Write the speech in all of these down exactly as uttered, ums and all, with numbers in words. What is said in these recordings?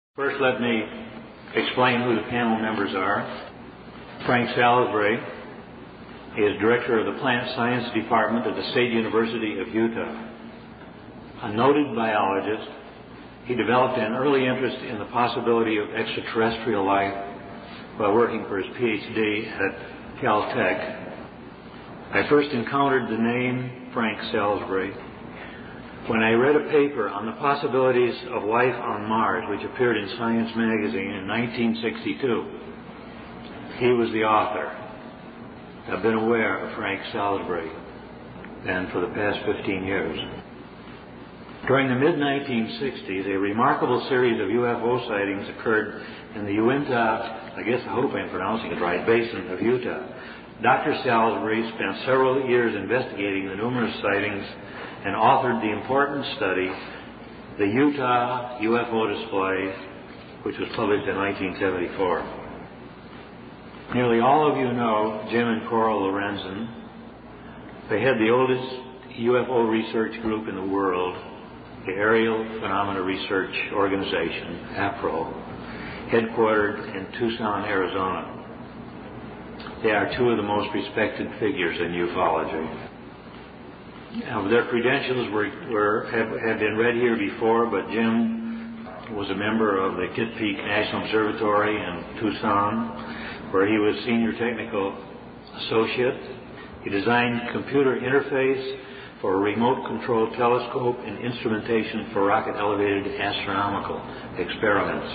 First, let me explain who the panel members are. Frank Salisbury is director of the Plant Science Department at the State University of Utah. A noted biologist, he developed an early interest in the possibility of extraterrestrial life while working for his P H D at Caltech. I first encountered the name Frank Salisbury when I read a paper on the possibilities of life on Mars, which appeared in Science magazine in nineteen sixty-two. He was the author. I've been aware of Frank Salisbury then for the past fifteen years. During the mid nineteen sixties, a remarkable series of U F O sightings occurred in the Uinta, I guess I hope I'm pronouncing it right, basin of Utah. Doctor Salisbury spent several years investigating the numerous sightings and authored the important study, The Utah U F O Display, which was published in nineteen seventy-four. Nearly all of you know Jim and Coral Lorenzen. They had the oldest U F O research group in the world, the Aerial Phenomena Research Organization, APRO, headquartered in Tucson, Arizona. They are two of the most respected figures in ufology. Now, their credentials were, were have, have been read here before, but Jim was a member of the Kitt Peak National Observatory in Tucson, where he was senior technical associate. He designed computer interface for a remote control telescope and instrumentation for rocket elevated astronomical experiments.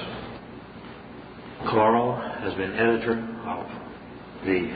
Coral has been editor of the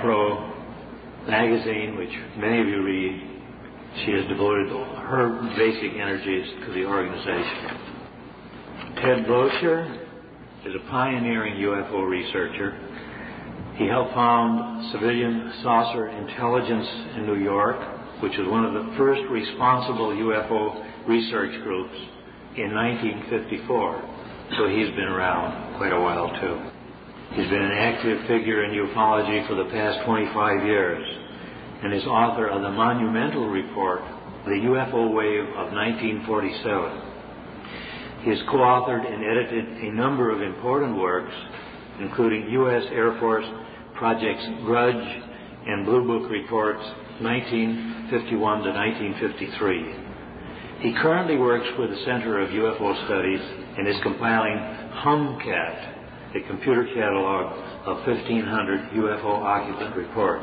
APRO magazine, which many of you read. She has devoted her basic energies to the organization. Ted Blocher is a pioneering U F O researcher. He helped found Civilian Saucer Intelligence in New York, which was one of the first responsible U F O research groups in nineteen fifty-four. So he's been around quite a while too. He's been an active figure in ufology for the past twenty-five years and is author of the monumental report, The U F O Wave of nineteen forty-seven. He has co-authored and edited a number of important works, including U S Air Force Projects Grudge and Blue Book Reports nineteen fifty-one to nineteen fifty-three. He currently works with the Center of U F O Studies and is compiling HUMCAT, a computer catalog of fifteen hundred U F O occupant reports.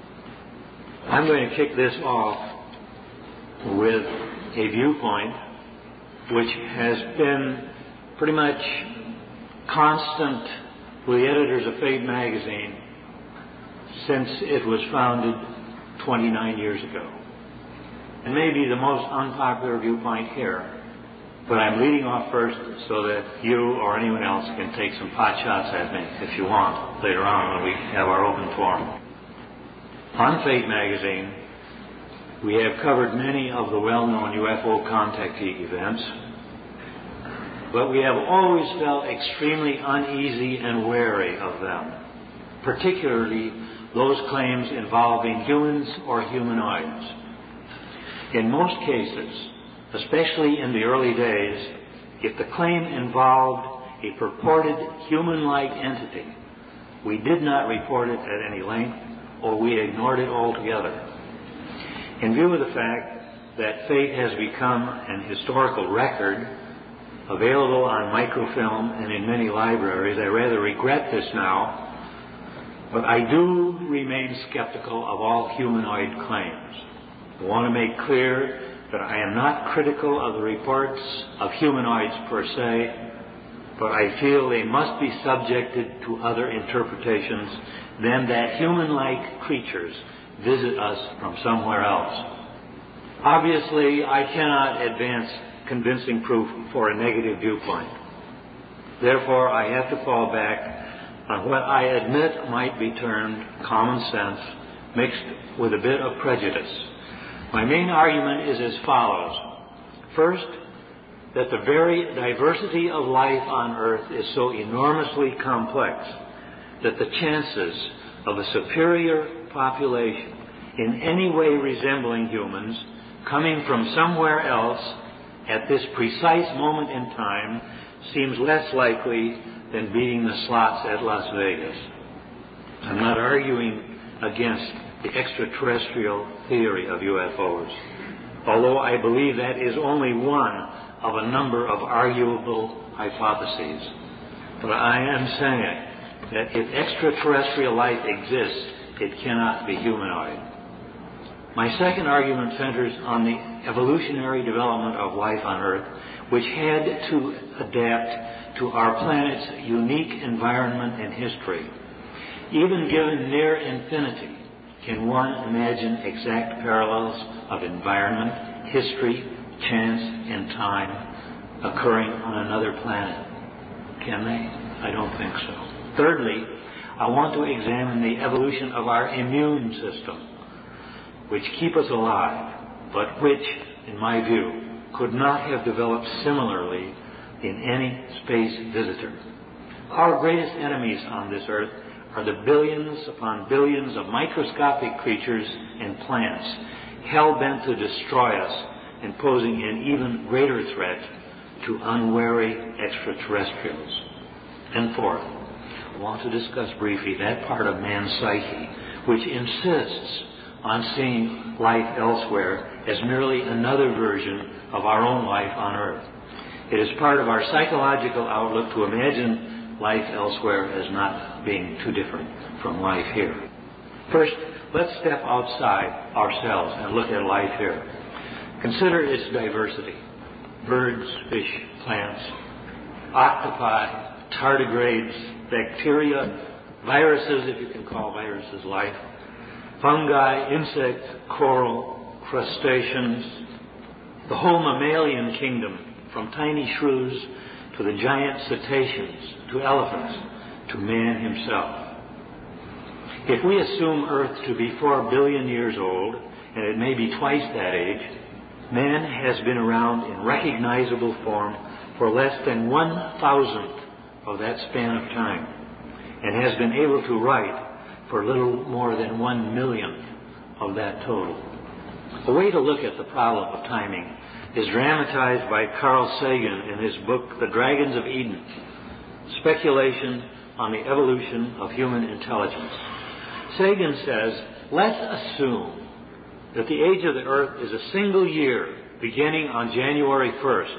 I'm going to kick this off with a viewpoint which has been pretty much constant with the editors of Fate magazine since it was founded twenty-nine years ago. And maybe the most unpopular viewpoint here, but I'm leading off first so that you or anyone else can take some pot shots at me if you want later on when we have our open forum. On Fate magazine, we have covered many of the well-known U F O contactee events, but we have always felt extremely uneasy and wary of them, particularly those claims involving humans or humanoids. In most cases, especially in the early days, if the claim involved a purported human-like entity, we did not report it at any length, or we ignored it altogether. In view of the fact that Fate has become an historical record available on microfilm and in many libraries, I rather regret this now, but I do remain skeptical of all humanoid claims. I want to make clear that I am not critical of the reports of humanoids per se, but I feel they must be subjected to other interpretations than that human-like creatures visit us from somewhere else. Obviously, I cannot advance convincing proof for a negative viewpoint. Therefore, I have to fall back on what I admit might be termed common sense mixed with a bit of prejudice. My main argument is as follows. First, that the very diversity of life on Earth is so enormously complex that the chances of a superior population in any way resembling humans coming from somewhere else at this precise moment in time seems less likely than beating the slots at Las Vegas. I'm not arguing against the extraterrestrial theory of U F Os, although I believe that is only one of a number of arguable hypotheses. But I am saying that if extraterrestrial life exists, it cannot be humanoid. My second argument centers on the evolutionary development of life on Earth, which had to adapt to our planet's unique environment and history. Even given near infinity, can one imagine exact parallels of environment, history, chance, and time occurring on another planet? Can they? I don't think so. Thirdly, I want to examine the evolution of our immune system, which keep us alive, but which, in my view, could not have developed similarly in any space visitor. Our greatest enemies on this Earth are the billions upon billions of microscopic creatures and plants hell-bent to destroy us and posing an even greater threat to unwary extraterrestrials. And fourth, I want to discuss briefly that part of man's psyche which insists on seeing life elsewhere as merely another version of our own life on Earth. It is part of our psychological outlook to imagine life elsewhere as not being too different from life here. First, let's step outside ourselves and look at life here. Consider its diversity. Birds, fish, plants, octopi, tardigrades, bacteria, viruses, if you can call viruses life, fungi, insects, coral, crustaceans, the whole mammalian kingdom, from tiny shrews to the giant cetaceans, to elephants, to man himself. If we assume Earth to be four billion years old, and it may be twice that age, man has been around in recognizable form for less than one thousandth of that span of time, and has been able to write for little more than one millionth of that total. A way to look at the problem of timing is dramatized by Carl Sagan in his book, The Dragons of Eden, Speculation on the Evolution of Human Intelligence. Sagan says, let's assume that the age of the Earth is a single year beginning on January first.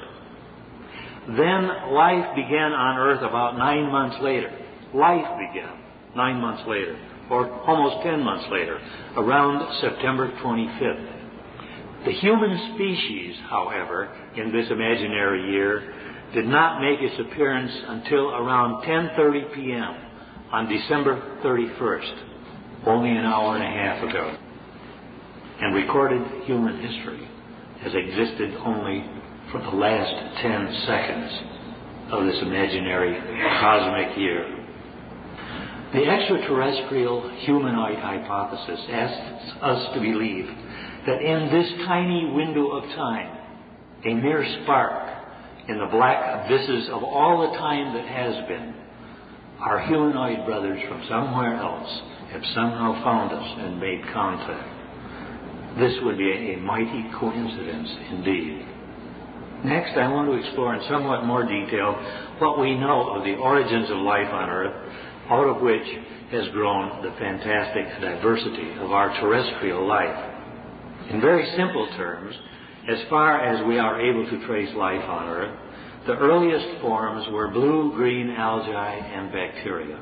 Then life began on Earth about nine months later. Life began nine months later, or almost ten months later, around September twenty-fifth. The human species, however, in this imaginary year, did not make its appearance until around ten thirty p.m. on December thirty-first, only an hour and a half ago. And recorded human history has existed only for the last ten seconds of this imaginary cosmic year. The extraterrestrial humanoid hypothesis asks us to believe that in this tiny window of time, a mere spark in the black abysses of all the time that has been, our humanoid brothers from somewhere else have somehow found us and made contact. This would be a mighty coincidence indeed. Next, I want to explore in somewhat more detail what we know of the origins of life on Earth, out of which has grown the fantastic diversity of our terrestrial life. In very simple terms, as far as we are able to trace life on Earth, the earliest forms were blue-green algae and bacteria.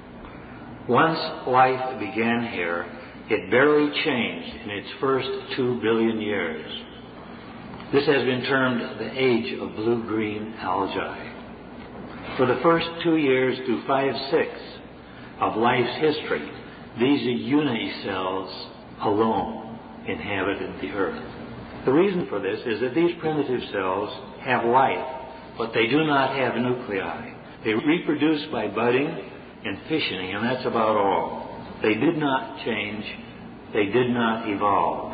Once life began here, it barely changed in its first two billion years. This has been termed the age of blue-green algae. For the first two years to five-sixths of life's history, these unicells alone inhabited the Earth. The reason for this is that these primitive cells have life, but they do not have nuclei. They reproduce by budding and fissioning, and that's about all. They did not change. They did not evolve.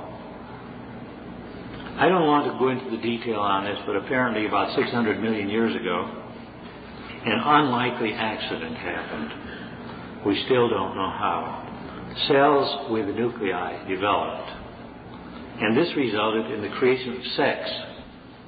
I don't want to go into the detail on this, but apparently about six hundred million years ago, an unlikely accident happened. We still don't know how. Cells with nuclei developed, and this resulted in the creation of sex.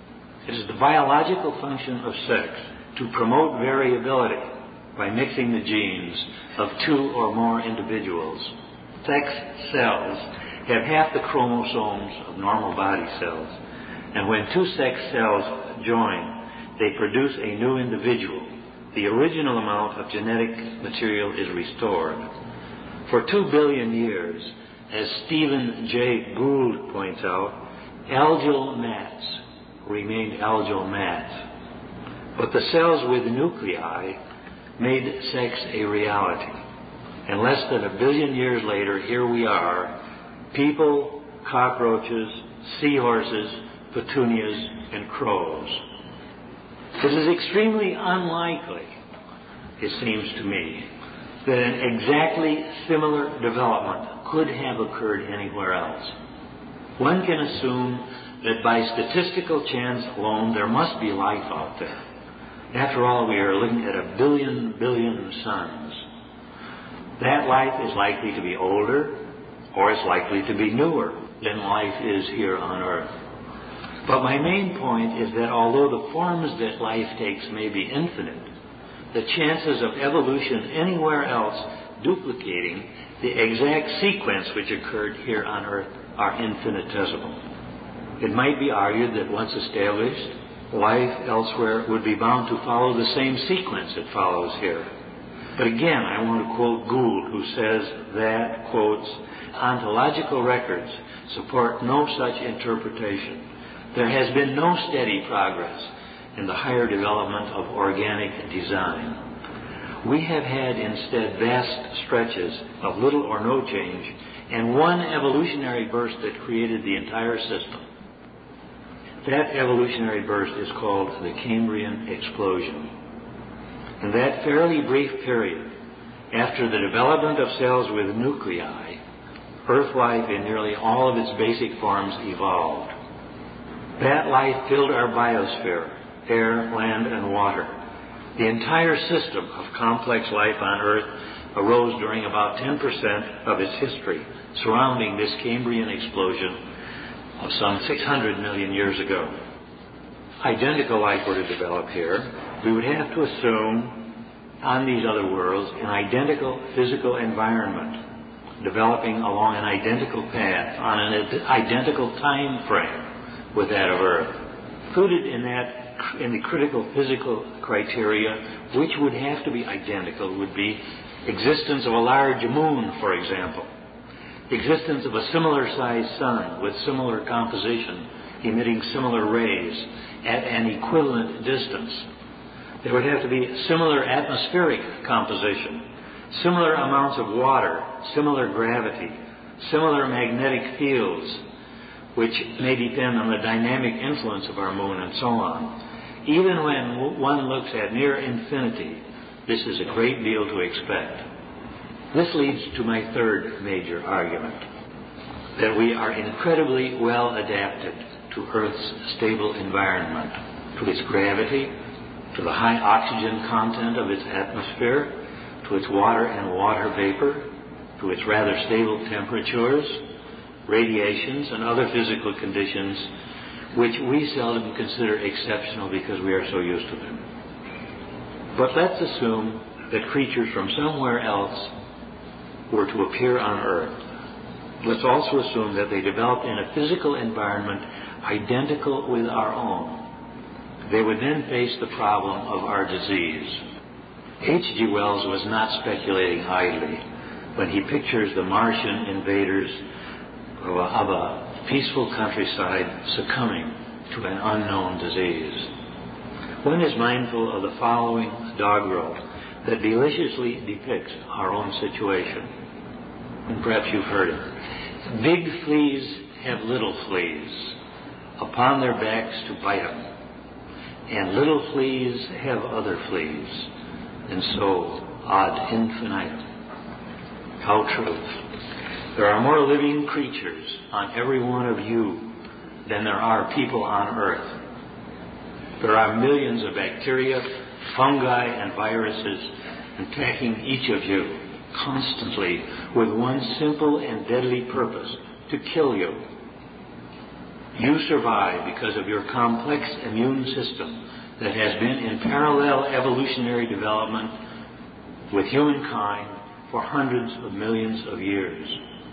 It is the biological function of sex to promote variability by mixing the genes of two or more individuals. Sex cells have half the chromosomes of normal body cells, and when two sex cells join, they produce a new individual. The original amount of genetic material is restored. For two billion years, as Stephen Jay Gould points out, algal mats remained algal mats. But the cells with nuclei made sex a reality. And less than a billion years later, here we are, people, cockroaches, seahorses, petunias, and crows. It is extremely unlikely, it seems to me, that an exactly similar development could have occurred anywhere else. One can assume that by statistical chance alone there must be life out there. After all, we are looking at a billion billion suns. That life is likely to be older, or it's likely to be newer than life is here on Earth. But my main point is that although the forms that life takes may be infinite, the chances of evolution anywhere else duplicating the exact sequence which occurred here on Earth are infinitesimal. It might be argued that once established, life elsewhere would be bound to follow the same sequence it follows here. But again, I want to quote Gould, who says that, quotes, ontological records support no such interpretation. There has been no steady progress in the higher development of organic design. We have had instead vast stretches of little or no change and one evolutionary burst that created the entire system. That evolutionary burst is called the Cambrian explosion. In that fairly brief period, after the development of cells with nuclei, Earth life in nearly all of its basic forms evolved. That life filled our biosphere, air, land, and water. The entire system of complex life on Earth arose during about ten percent of its history, surrounding this Cambrian explosion of some six hundred million years ago. Identical life were to develop here, we would have to assume on these other worlds an identical physical environment developing along an identical path on an identical time frame with that of Earth. Included in that, in the critical physical criteria, which would have to be identical, would be existence of a large moon, for example, existence of a similar-sized sun with similar composition, emitting similar rays at an equivalent distance. There would have to be similar atmospheric composition, similar amounts of water, similar gravity, similar magnetic fields, which may depend on the dynamic influence of our moon and so on. Even when one looks at near infinity, this is a great deal to expect. This leads to my third major argument, that we are incredibly well adapted to Earth's stable environment, to its gravity, to the high oxygen content of its atmosphere, to its water and water vapor, to its rather stable temperatures, radiations, and other physical conditions which we seldom consider exceptional because we are so used to them. But let's assume that creatures from somewhere else were to appear on Earth. Let's also assume that they developed in a physical environment identical with our own. They would then face the problem of our disease. H G Wells was not speculating idly when he pictures the Martian invaders of a, of a peaceful countryside succumbing to an unknown disease. One is mindful of the following doggerel that deliciously depicts our own situation. And perhaps you've heard it. Big fleas have little fleas upon their backs to bite them, and little fleas have other fleas, and so ad infinitum. How true. There are more living creatures on every one of you than there are people on Earth. There are millions of bacteria, fungi, and viruses attacking each of you constantly with one simple and deadly purpose: to kill you. You survive because of your complex immune system that has been in parallel evolutionary development with humankind for hundreds of millions of years.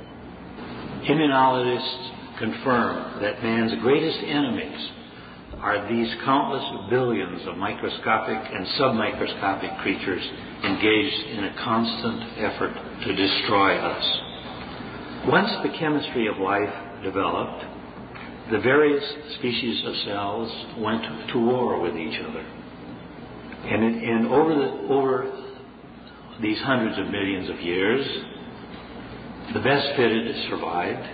Immunologists confirm that man's greatest enemies are these countless billions of microscopic and submicroscopic creatures engaged in a constant effort to destroy us. Once the chemistry of life developed, the various species of cells went to war with each other. And, in, and over, the, over these hundreds of millions of years, the best fitted survived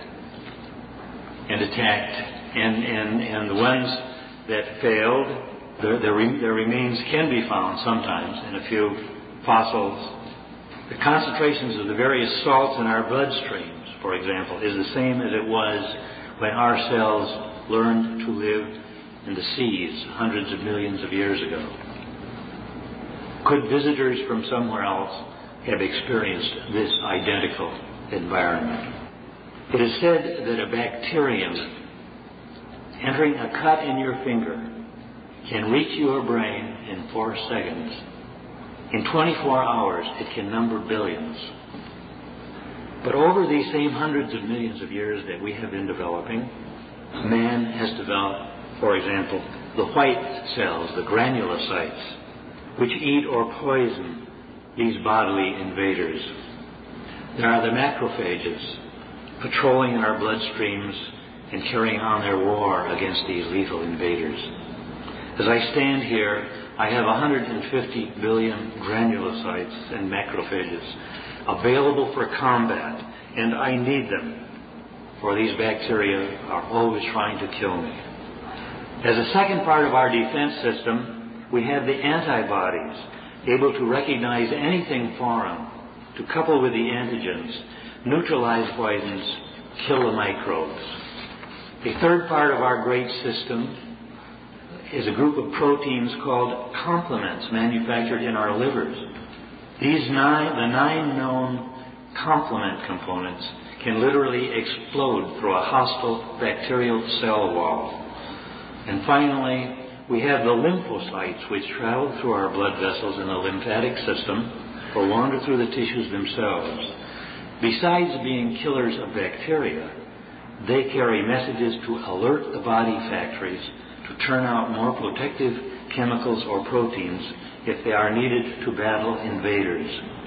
and attacked, and, and, and the ones that failed, their, their, their remains can be found sometimes in a few fossils. The concentrations of the various salts in our bloodstreams, for example, is the same as it was when our cells learned to live in the seas hundreds of millions of years ago. Could visitors from somewhere else have experienced this identical environment? It is said that a bacterium entering a cut in your finger can reach your brain in four seconds. In twenty-four hours, it can number billions. But over these same hundreds of millions of years that we have been developing, man has developed, for example, the white cells, the granulocytes, which eat or poison these bodily invaders. There are the macrophages, patrolling in our bloodstreams and carrying on their war against these lethal invaders. As I stand here, I have one hundred fifty billion granulocytes and macrophages available for combat, and I need them, for these bacteria are always trying to kill me. As a second part of our defense system, we have the antibodies, able to recognize anything foreign, to couple with the antigens, neutralize poisons, kill the microbes. A third part of our great system is a group of proteins called complements manufactured in our livers. These nine, the nine known complement components can literally explode through a hostile bacterial cell wall. And finally, we have the lymphocytes, which travel through our blood vessels in the lymphatic system or wander through the tissues themselves. Besides being killers of bacteria, they carry messages to alert the body factories to turn out more protective chemicals or proteins if they are needed to battle invaders.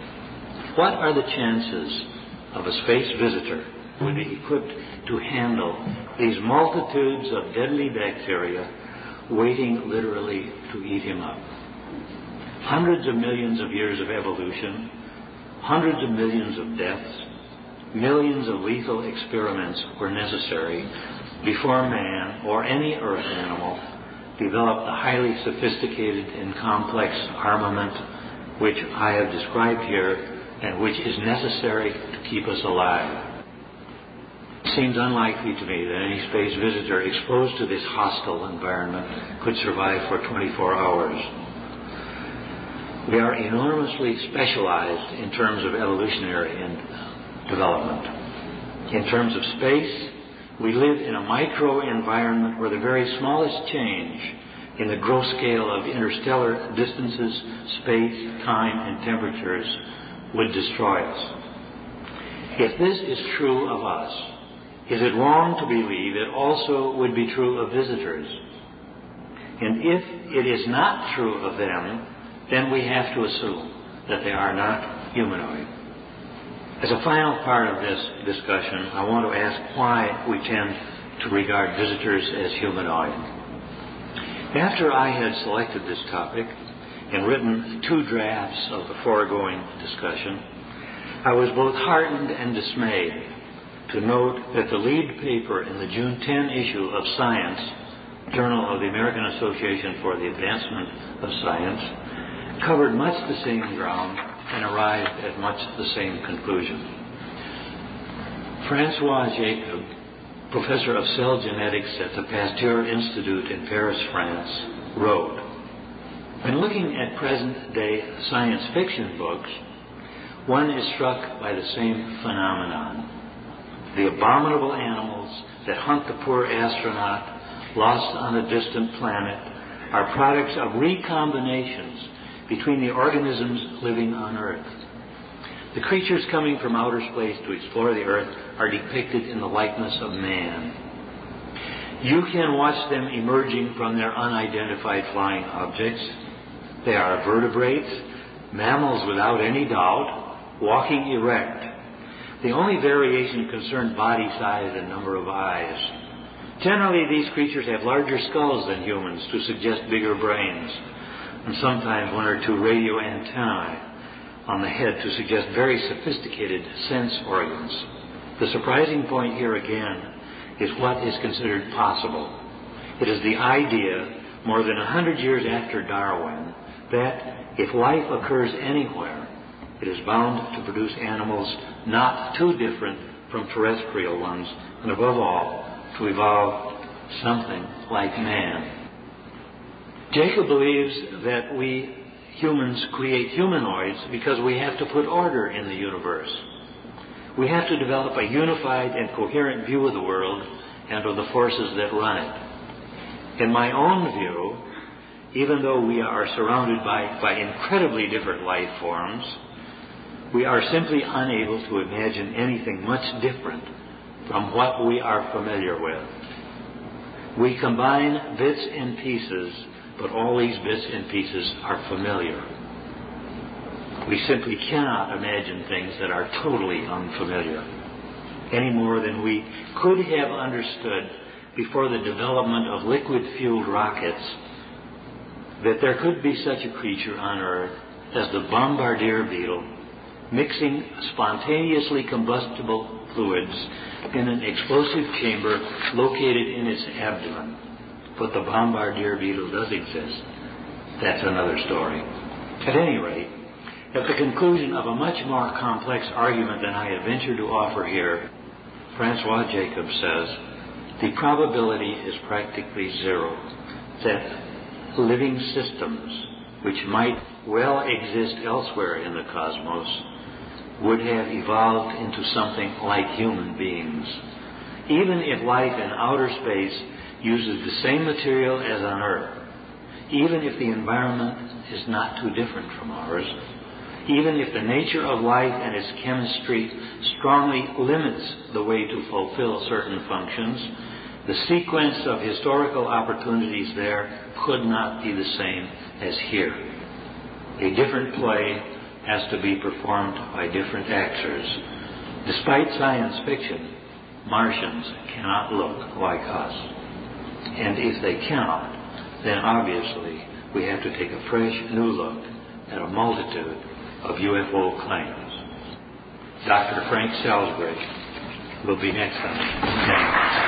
What are the chances of a space visitor who would be equipped to handle these multitudes of deadly bacteria waiting literally to eat him up? Hundreds of millions of years of evolution, hundreds of millions of deaths, millions of lethal experiments were necessary before man or any earth animal developed the highly sophisticated and complex armament which I have described here and which is necessary to keep us alive. It seems unlikely to me that any space visitor exposed to this hostile environment could survive for twenty-four hours. We are enormously specialized in terms of evolutionary and development. In terms of space, we live in a micro-environment where the very smallest change in the gross scale of interstellar distances, space, time, and temperatures would destroy us. If this is true of us, is it wrong to believe it also would be true of visitors? And if it is not true of them, then we have to assume that they are not humanoid. As a final part of this discussion, I want to ask why we tend to regard visitors as humanoid. After I had selected this topic and written two drafts of the foregoing discussion, I was both heartened and dismayed to note that the lead paper in the June tenth issue of Science, Journal of the American Association for the Advancement of Science, covered much the same ground and arrived at much the same conclusion. Francois Jacob, professor of cell genetics at the Pasteur Institute in Paris, France, wrote, "When looking at present-day science fiction books, one is struck by the same phenomenon. The abominable animals that hunt the poor astronaut lost on a distant planet are products of recombinations between the organisms living on Earth. The creatures coming from outer space to explore the Earth are depicted in the likeness of man. You can watch them emerging from their unidentified flying objects. They are vertebrates, mammals without any doubt, walking erect. The only variation concerned body size and number of eyes. Generally, these creatures have larger skulls than humans to suggest bigger brains, and sometimes one or two radio antennae on the head to suggest very sophisticated sense organs. The surprising point here again is what is considered possible. It is the idea, more than a hundred years after Darwin, that if life occurs anywhere, it is bound to produce animals not too different from terrestrial ones, and above all, to evolve something like man. Jacob believes that we humans create humanoids because we have to put order in the universe. We have to develop a unified and coherent view of the world and of the forces that run it. In my own view, even though we are surrounded by, by incredibly different life forms, we are simply unable to imagine anything much different from what we are familiar with. We combine bits and pieces, but all these bits and pieces are familiar. We simply cannot imagine things that are totally unfamiliar, any more than we could have understood before the development of liquid-fueled rockets that there could be such a creature on Earth as the bombardier beetle, mixing spontaneously combustible fluids in an explosive chamber located in its abdomen. But the bombardier beetle does exist. That's another story. At any rate, at the conclusion of a much more complex argument than I have ventured to offer here, Francois Jacob says, the probability is practically zero that living systems, which might well exist elsewhere in the cosmos, would have evolved into something like human beings. Even if life in outer space uses the same material as on Earth, even if the environment is not too different from ours, even if the nature of life and its chemistry strongly limits the way to fulfill certain functions, the sequence of historical opportunities there could not be the same as here. A different play has to be performed by different actors. Despite science fiction, Martians cannot look like us. And if they cannot, then obviously we have to take a fresh new look at a multitude of U F O claims. Doctor Frank Salisbury will be next time.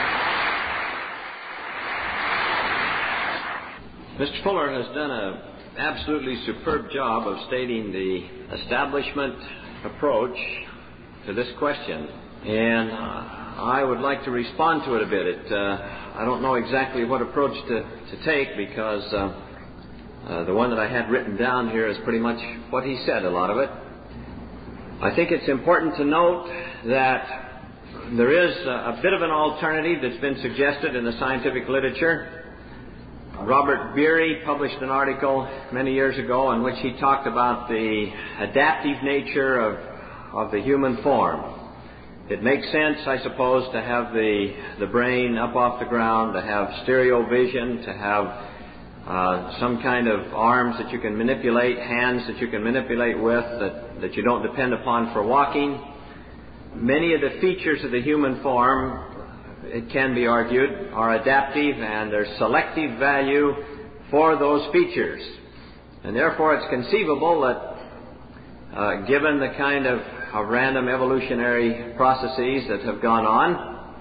Mister Fuller has done an absolutely superb job of stating the establishment approach to this question. And uh, I would like to respond to it a bit. It, uh, I don't know exactly what approach to, to take because uh, uh, the one that I had written down here is pretty much what he said, a lot of it. I think it's important to note that there is a, a bit of an alternative that's been suggested in the scientific literature. Robert Beery published an article many years ago in which he talked about the adaptive nature of, of the human form. It makes sense, I suppose, to have the, the brain up off the ground, to have stereo vision, to have uh, some kind of arms that you can manipulate, hands that you can manipulate with, that, that you don't depend upon for walking. Many of the features of the human form, it can be argued, are adaptive, and there's selective value for those features. And therefore it's conceivable that uh, given the kind of, of random evolutionary processes that have gone on,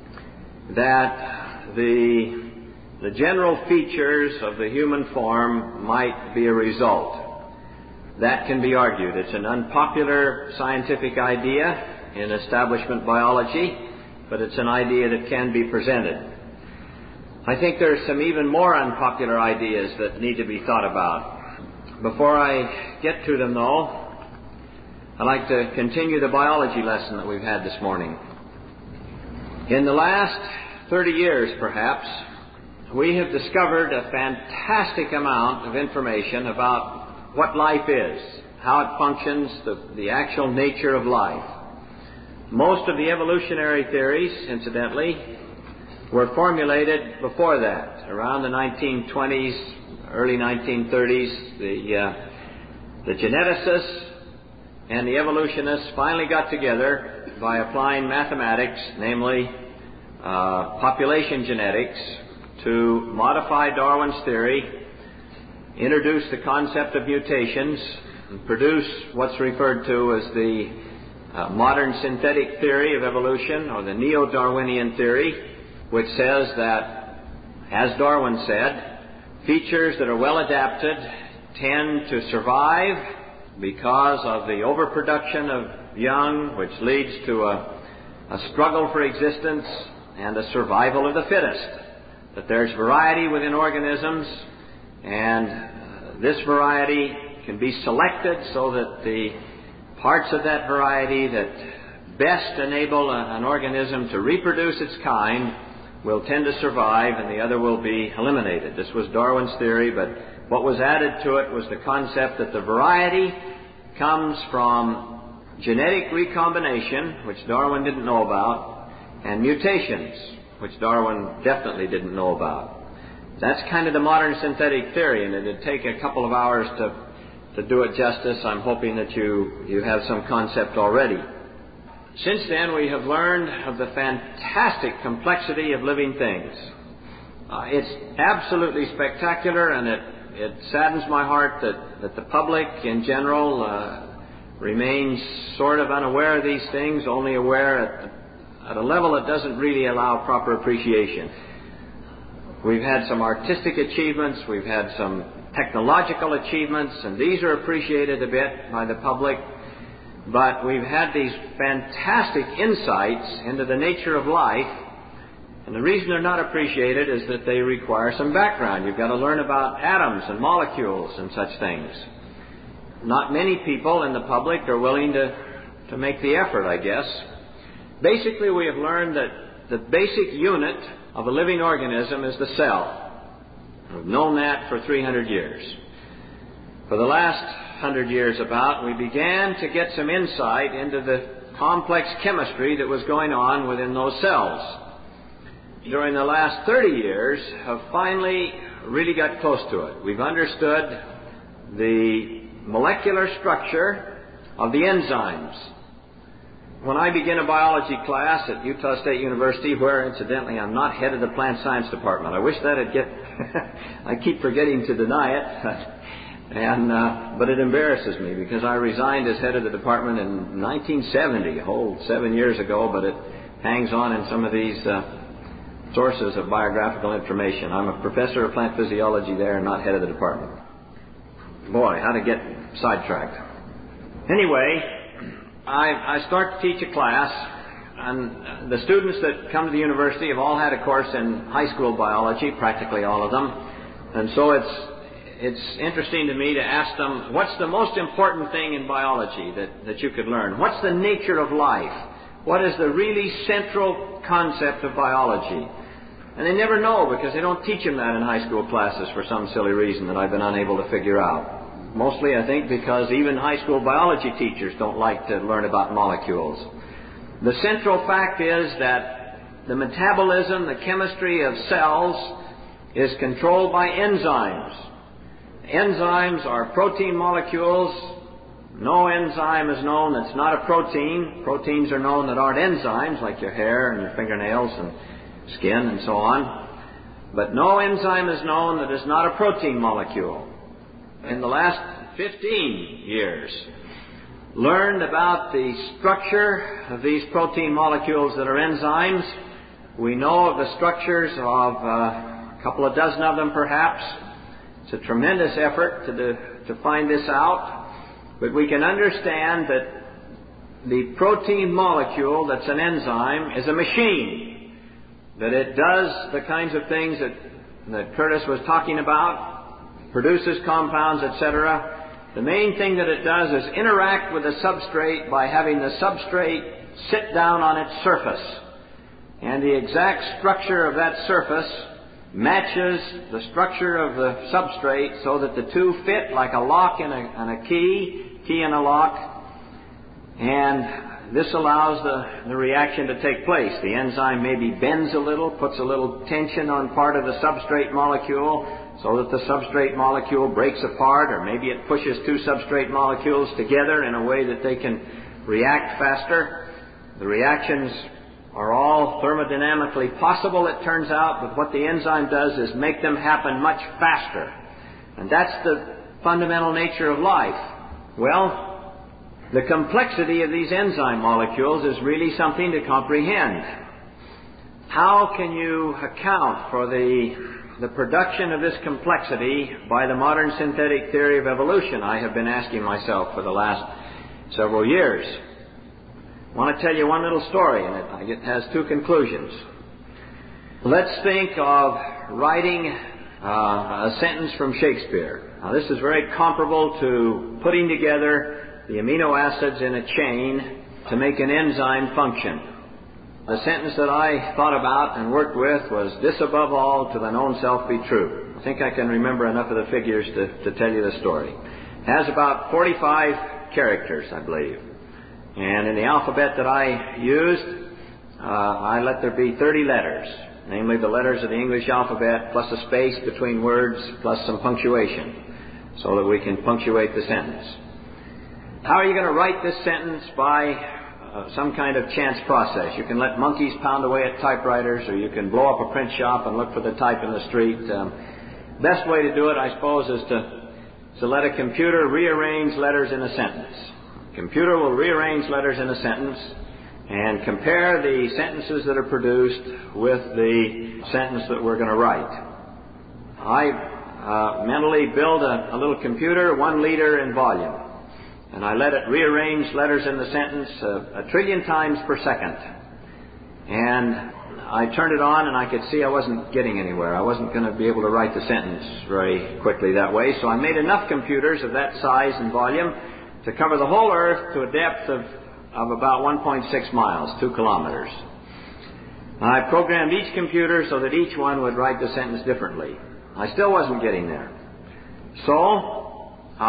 that the, the general features of the human form might be a result. That can be argued. It's an unpopular scientific idea in establishment biology, but it's an idea that can be presented. I think there's some even more unpopular ideas that need to be thought about. Before I get to them, though, I'd like to continue the biology lesson that we've had this morning. In the last thirty years, perhaps, we have discovered a fantastic amount of information about what life is, how it functions, the, the actual nature of life. Most of the evolutionary theories, incidentally, were formulated before that, around the nineteen twenties, early nineteen thirties. The, uh, the geneticists and the evolutionists finally got together by applying mathematics, namely uh, population genetics, to modify Darwin's theory, introduce the concept of mutations, and produce what's referred to as the uh, modern synthetic theory of evolution, or the neo-Darwinian theory, which says that, as Darwin said, features that are well adapted tend to survive because of the overproduction of young, which leads to a, a struggle for existence and a survival of the fittest. That there's variety within organisms, and uh, this variety can be selected so that the parts of that variety that best enable a, an organism to reproduce its kind will tend to survive, and the other will be eliminated. This was Darwin's theory, but what was added to it was the concept that the variety comes from genetic recombination, which Darwin didn't know about, and mutations, which Darwin definitely didn't know about. That's kind of the modern synthetic theory, and it'd take a couple of hours to, to do it justice. I'm hoping that you, you have some concept already. Since then, we have learned of the fantastic complexity of living things. Uh, it's absolutely spectacular, and it, it saddens my heart that, that the public in general uh, remains sort of unaware of these things, only aware at, at a level that doesn't really allow proper appreciation. We've had some artistic achievements, we've had some technological achievements, and these are appreciated a bit by the public. But we've had these fantastic insights into the nature of life, and the reason they're not appreciated is that they require some background. You've got to learn about atoms and molecules and such things. Not many people in the public are willing to, to make the effort, I guess. Basically, we have learned that the basic unit of a living organism is the cell. We've known that for three hundred years. For the last hundred years about, we began to get some insight into the complex chemistry that was going on within those cells. During the last thirty years, have finally really got close to it. We've understood the molecular structure of the enzymes. When I begin a biology class at Utah State University, where incidentally I'm not head of the plant science department, I wish that'd get, I keep forgetting to deny it. And uh, but it embarrasses me because I resigned as head of the department in nineteen seventy, a whole seven years ago, but it hangs on in some of these uh, sources of biographical information. I'm a professor of plant physiology there and not head of the department. Boy, how to get sidetracked. Anyway, I, I start to teach a class, and the students that come to the university have all had a course in high school biology, practically all of them, and so it's It's interesting to me to ask them, what's the most important thing in biology that, that you could learn? What's the nature of life? What is the really central concept of biology? And they never know because they don't teach them that in high school classes for some silly reason that I've been unable to figure out. Mostly, I think, because even high school biology teachers don't like to learn about molecules. The central fact is that the metabolism, the chemistry of cells is controlled by enzymes. Enzymes are protein molecules. No enzyme is known that's not a protein. Proteins are known that aren't enzymes, like your hair and your fingernails and skin and so on. But no enzyme is known that is not a protein molecule. In the last fifteen years, learned about the structure of these protein molecules that are enzymes. We know of the structures of uh, a couple of dozen of them, perhaps. It's a tremendous effort to, do, to find this out, but we can understand that the protein molecule that's an enzyme is a machine, that it does the kinds of things that, that Curtis was talking about, produces compounds, et cetera. The main thing that it does is interact with the substrate by having the substrate sit down on its surface. and the exact structure of that surface matches the structure of the substrate so that the two fit like a lock and a, and a key, key and a lock, and this allows the, the reaction to take place. The enzyme maybe bends a little, puts a little tension on part of the substrate molecule so that the substrate molecule breaks apart, or maybe it pushes two substrate molecules together in a way that they can react faster. The reactions are all thermodynamically possible, it turns out, but what the enzyme does is make them happen much faster. And that's the fundamental nature of life. Well, the complexity of these enzyme molecules is really something to comprehend. How can you account for the, the production of this complexity by the modern synthetic theory of evolution? I have been asking myself for the last several years. I want to tell you one little story, and it has two conclusions. Let's think of writing uh, a sentence from Shakespeare. Now, this is very comparable to putting together the amino acids in a chain to make an enzyme function. The sentence that I thought about and worked with was, "This above all to thine own self be true." I think I can remember enough of the figures to, to tell you the story. It has about forty-five characters, I believe. And in the alphabet that I used, uh, I let there be thirty letters, namely the letters of the English alphabet plus a space between words plus some punctuation, so that we can punctuate the sentence. How are you going to write this sentence? By uh, some kind of chance process. You can let monkeys pound away at typewriters, or you can blow up a print shop and look for the type in the street. Um, best way to do it, I suppose, is to, to let a computer rearrange letters in a sentence. Computer will rearrange letters in a sentence and compare the sentences that are produced with the sentence that we're going to write. I uh, mentally build a, a little computer, one liter in volume, and I let it rearrange letters in the sentence uh, a trillion times per second. And I turned it on, and I could see I wasn't getting anywhere. I wasn't going to be able to write the sentence very quickly that way, so I made enough computers of that size and volume to cover the whole Earth to a depth of, of about one point six miles, two kilometers. I programmed each computer so that each one would write the sentence differently. I still wasn't getting there. So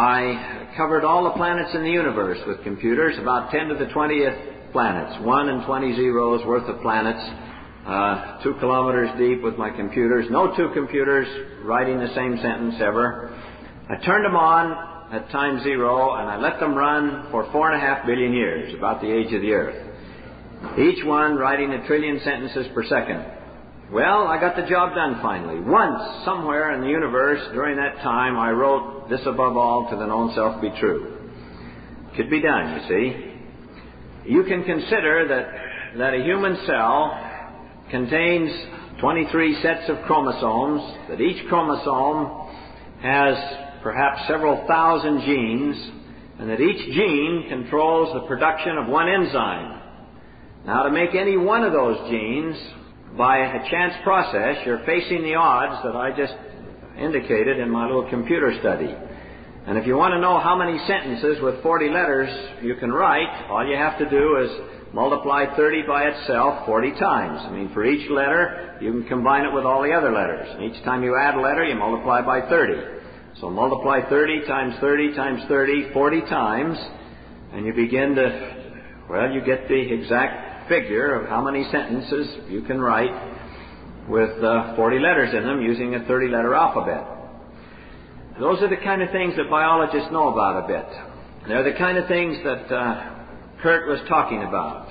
I covered all the planets in the universe with computers, about ten to the twentieth planets, one and twenty zeros worth of planets, uh, two kilometers deep with my computers. No two computers writing the same sentence ever. I turned them on at time zero, and I let them run for four and a half billion years, about the age of the Earth. Each one writing a trillion sentences per second. Well, I got the job done finally. Once, somewhere in the universe, during that time, I wrote, "This above all to thine own self be true." Could be done, you see. You can consider that, that a human cell contains twenty-three sets of chromosomes, that each chromosome has perhaps several thousand genes, and that each gene controls the production of one enzyme. Now, to make any one of those genes by a chance process, you're facing the odds that I just indicated in my little computer study. And if you want to know how many sentences with forty letters you can write, all you have to do is multiply thirty by itself forty times. I mean, for each letter, you can combine it with all the other letters. And each time you add a letter, you multiply by thirty. So multiply thirty times thirty times thirty, forty times, and you begin to, well, you get the exact figure of how many sentences you can write with uh, forty letters in them using a thirty-letter alphabet. Those are the kind of things that biologists know about a bit. They're the kind of things that uh, Kurt was talking about.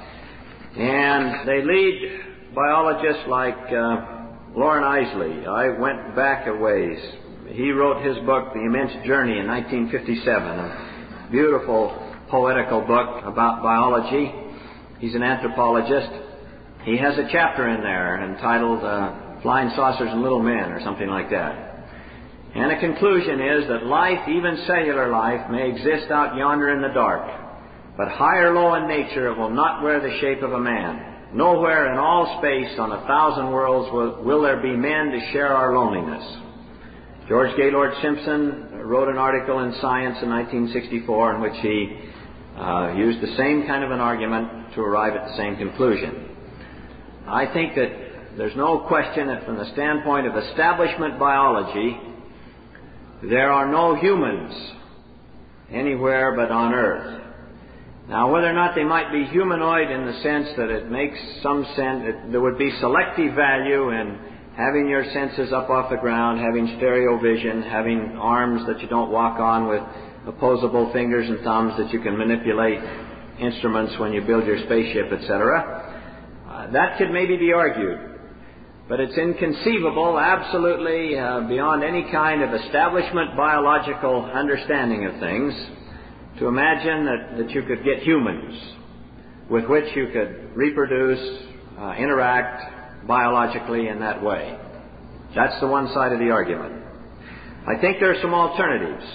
And they lead biologists like uh, Loren Eiseley. I went back a ways. He wrote his book, The Immense Journey, in nineteen fifty-seven, a beautiful poetical book about biology. He's an anthropologist. He has a chapter in there entitled uh, Flying Saucers and Little Men, or something like that. And a conclusion is that life, even cellular life, may exist out yonder in the dark, but high or low in nature it will not wear the shape of a man. Nowhere in all space on a thousand worlds will, will there be men to share our loneliness. George Gaylord Simpson wrote an article in Science in nineteen sixty-four in which he uh, used the same kind of an argument to arrive at the same conclusion. I think that there's no question that from the standpoint of establishment biology, there are no humans anywhere but on Earth. Now, whether or not they might be humanoid in the sense that it makes some sense, that there would be selective value in having your senses up off the ground, having stereo vision, having arms that you don't walk on with opposable fingers and thumbs that you can manipulate instruments when you build your spaceship, et cetera. Uh, that could maybe be argued. But it's inconceivable, absolutely uh, beyond any kind of establishment biological understanding of things, to imagine that, that you could get humans with which you could reproduce, uh, interact biologically in that way. That's the one side of the argument. I think there are some alternatives.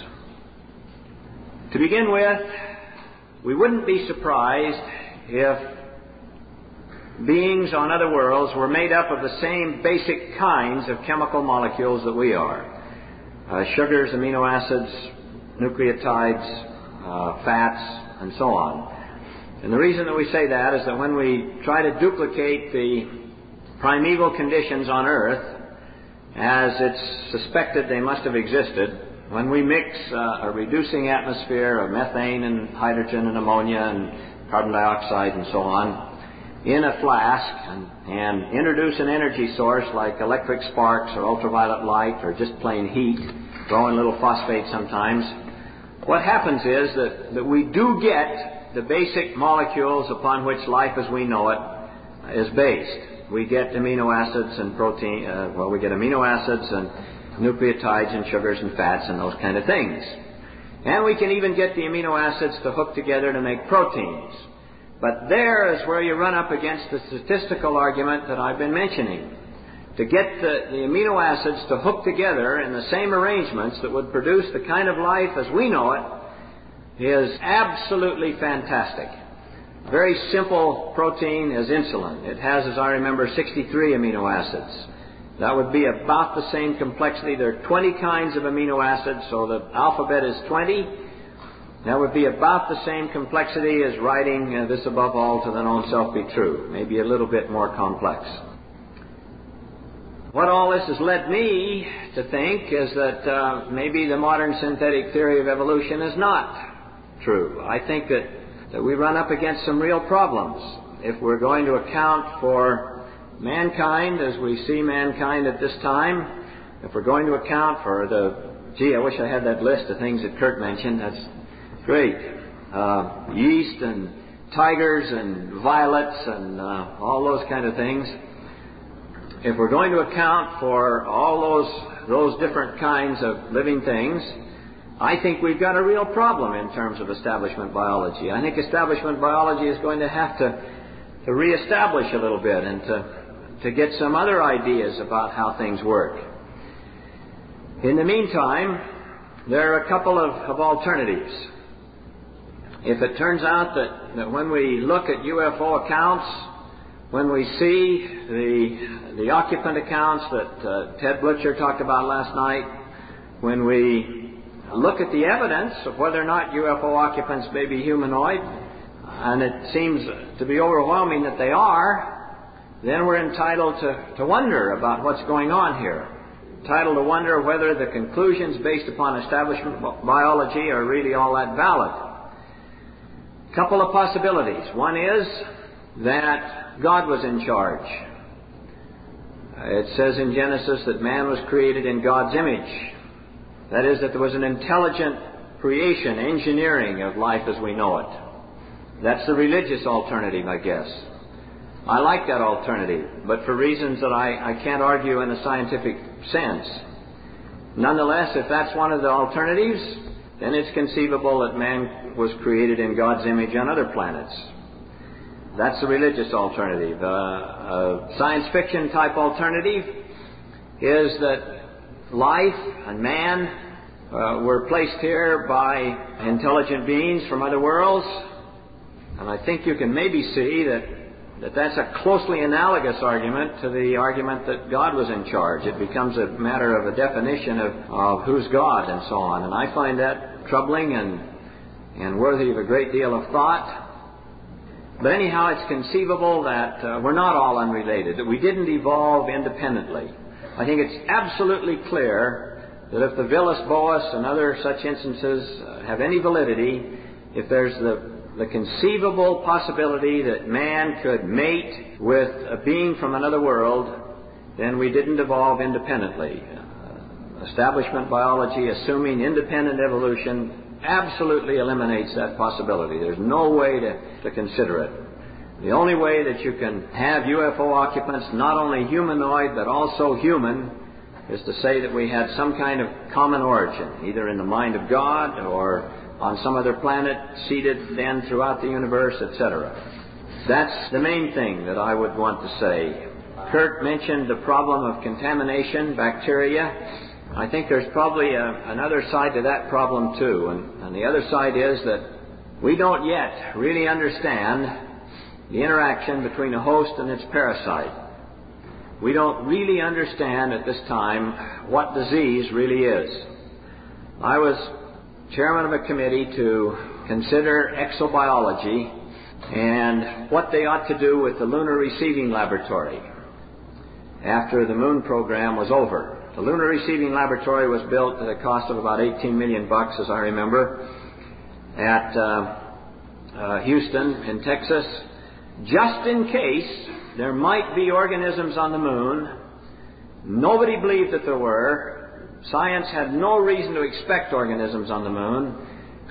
To begin with, we wouldn't be surprised if beings on other worlds were made up of the same basic kinds of chemical molecules that we are. Uh, sugars, amino acids, nucleotides, uh, fats, and so on. And the reason that we say that is that when we try to duplicate the primeval conditions on Earth, as it's suspected they must have existed, when we mix uh, a reducing atmosphere of methane and hydrogen and ammonia and carbon dioxide and so on in a flask and, and introduce an energy source like electric sparks or ultraviolet light or just plain heat, throw in a little phosphate sometimes, what happens is that, that we do get the basic molecules upon which life as we know it is based. We get amino acids and protein, uh, well, we get amino acids and nucleotides and sugars and fats and those kind of things. And we can even get the amino acids to hook together to make proteins. But there is where you run up against the statistical argument that I've been mentioning. To get the, the amino acids to hook together in the same arrangements that would produce the kind of life as we know it is absolutely fantastic. A very simple protein is insulin. It has, as I remember, sixty-three amino acids. That would be about the same complexity. There are twenty kinds of amino acids, so the alphabet is twenty. That would be about the same complexity as writing uh, this above all to thine own self be true. Maybe a little bit more complex. What all this has led me to think is that uh, maybe the modern synthetic theory of evolution is not true. I think that, that we run up against some real problems if we're going to account for mankind as we see mankind at this time. If we're going to account for the, gee, I wish I had that list of things that Kurt mentioned. That's great. Uh, yeast and tigers and violets and uh, all those kind of things. If we're going to account for all those those different kinds of living things, I think we've got a real problem in terms of establishment biology. I think establishment biology is going to have to, to reestablish a little bit and to, to get some other ideas about how things work. In the meantime, there are a couple of, of alternatives. If it turns out that, that when we look at U F O accounts, when we see the, the occupant accounts that uh, Ted Blitzer talked about last night, when we look at the evidence of whether or not U F O occupants may be humanoid, and it seems to be overwhelming that they are, then we're entitled to, to wonder about what's going on here. Entitled to wonder whether the conclusions based upon establishment biology are really all that valid. Couple of possibilities. One is that God was in charge. It says in Genesis that man was created in God's image. That is, that there was an intelligent creation, engineering of life as we know it. That's the religious alternative, I guess. I like that alternative, but for reasons that I, I can't argue in a scientific sense. Nonetheless, if that's one of the alternatives, then it's conceivable that man was created in God's image on other planets. That's the religious alternative. Uh, a science fiction type alternative is that life and man uh, were placed here by intelligent beings from other worlds. And I think you can maybe see that, that that's a closely analogous argument to the argument that God was in charge. It becomes a matter of a definition of, of who's God and so on. And I find that troubling and, and worthy of a great deal of thought. But anyhow, it's conceivable that uh, we're not all unrelated, that we didn't evolve independently. I think it's absolutely clear that if the Vilas Boas and other such instances uh, have any validity, if there's the, the conceivable possibility that man could mate with a being from another world, then we didn't evolve independently. Uh, establishment biology, assuming independent evolution, absolutely eliminates that possibility. There's no way to, to consider it. The only way that you can have U F O occupants, not only humanoid but also human, is to say that we had some kind of common origin, either in the mind of God or on some other planet, seeded then throughout the universe, et cetera. That's the main thing that I would want to say. Kurt mentioned the problem of contamination, bacteria. I think there's probably a, another side to that problem too, and, and the other side is that we don't yet really understand the interaction between a host and its parasite. We don't really understand at this time what disease really is. I was chairman of a committee to consider exobiology and what they ought to do with the Lunar Receiving Laboratory after the moon program was over. The Lunar Receiving Laboratory was built at a cost of about eighteen million bucks, as I remember, at uh, uh, Houston in Texas, just in case there might be organisms on the moon. Nobody believed that there were. Science had no reason to expect organisms on the moon,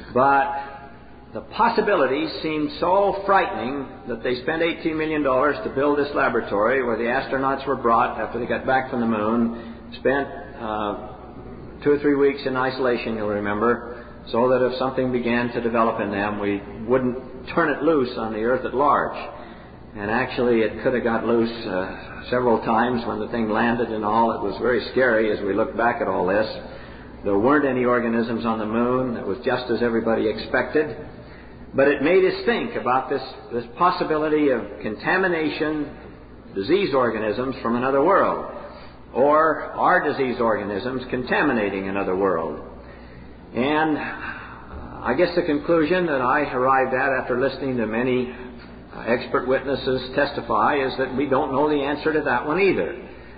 but the possibilities seemed so frightening that they spent eighteen million dollars to build this laboratory where the astronauts were brought after they got back from the moon, spent uh, two or three weeks in isolation, you'll remember, so that if something began to develop in them, we wouldn't turn it loose on the Earth at large. And actually, it could have got loose uh, several times when the thing landed and all. It was very scary as we look back at all this. There weren't any organisms on the moon. It was just as everybody expected. But it made us think about this, this possibility of contamination, disease organisms from another world, or our disease organisms contaminating another world. And I guess the conclusion that I arrived at after listening to many uh, expert witnesses testify is that we don't know the answer to that one either.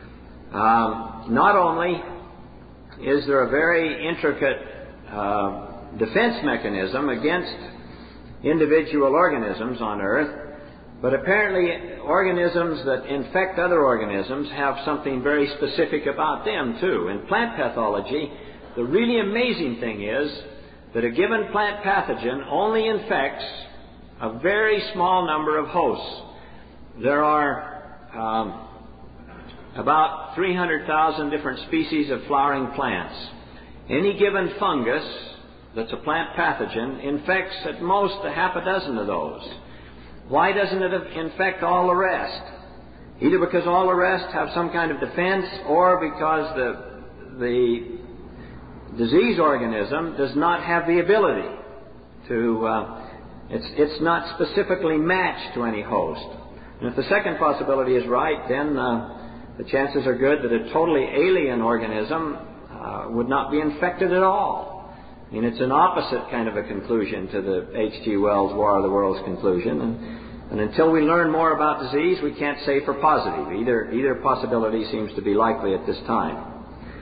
Um, not only is there a very intricate uh, defense mechanism against individual organisms on Earth, but apparently organisms that infect other organisms have something very specific about them too. In plant pathology, the really amazing thing is that a given plant pathogen only infects a very small number of hosts. There are um, about three hundred thousand different species of flowering plants. Any given fungus that's a plant pathogen infects at most a half a dozen of those. Why doesn't it infect all the rest? Either because all the rest have some kind of defense, or because the the disease organism does not have the ability to, uh, it's, it's not specifically matched to any host. And if the second possibility is right, then uh, the chances are good that a totally alien organism uh, would not be infected at all. I mean, it's an opposite kind of a conclusion to the H G Wells War of the Worlds conclusion. And, and until we learn more about disease, we can't say for positive. Either, either possibility seems to be likely at this time.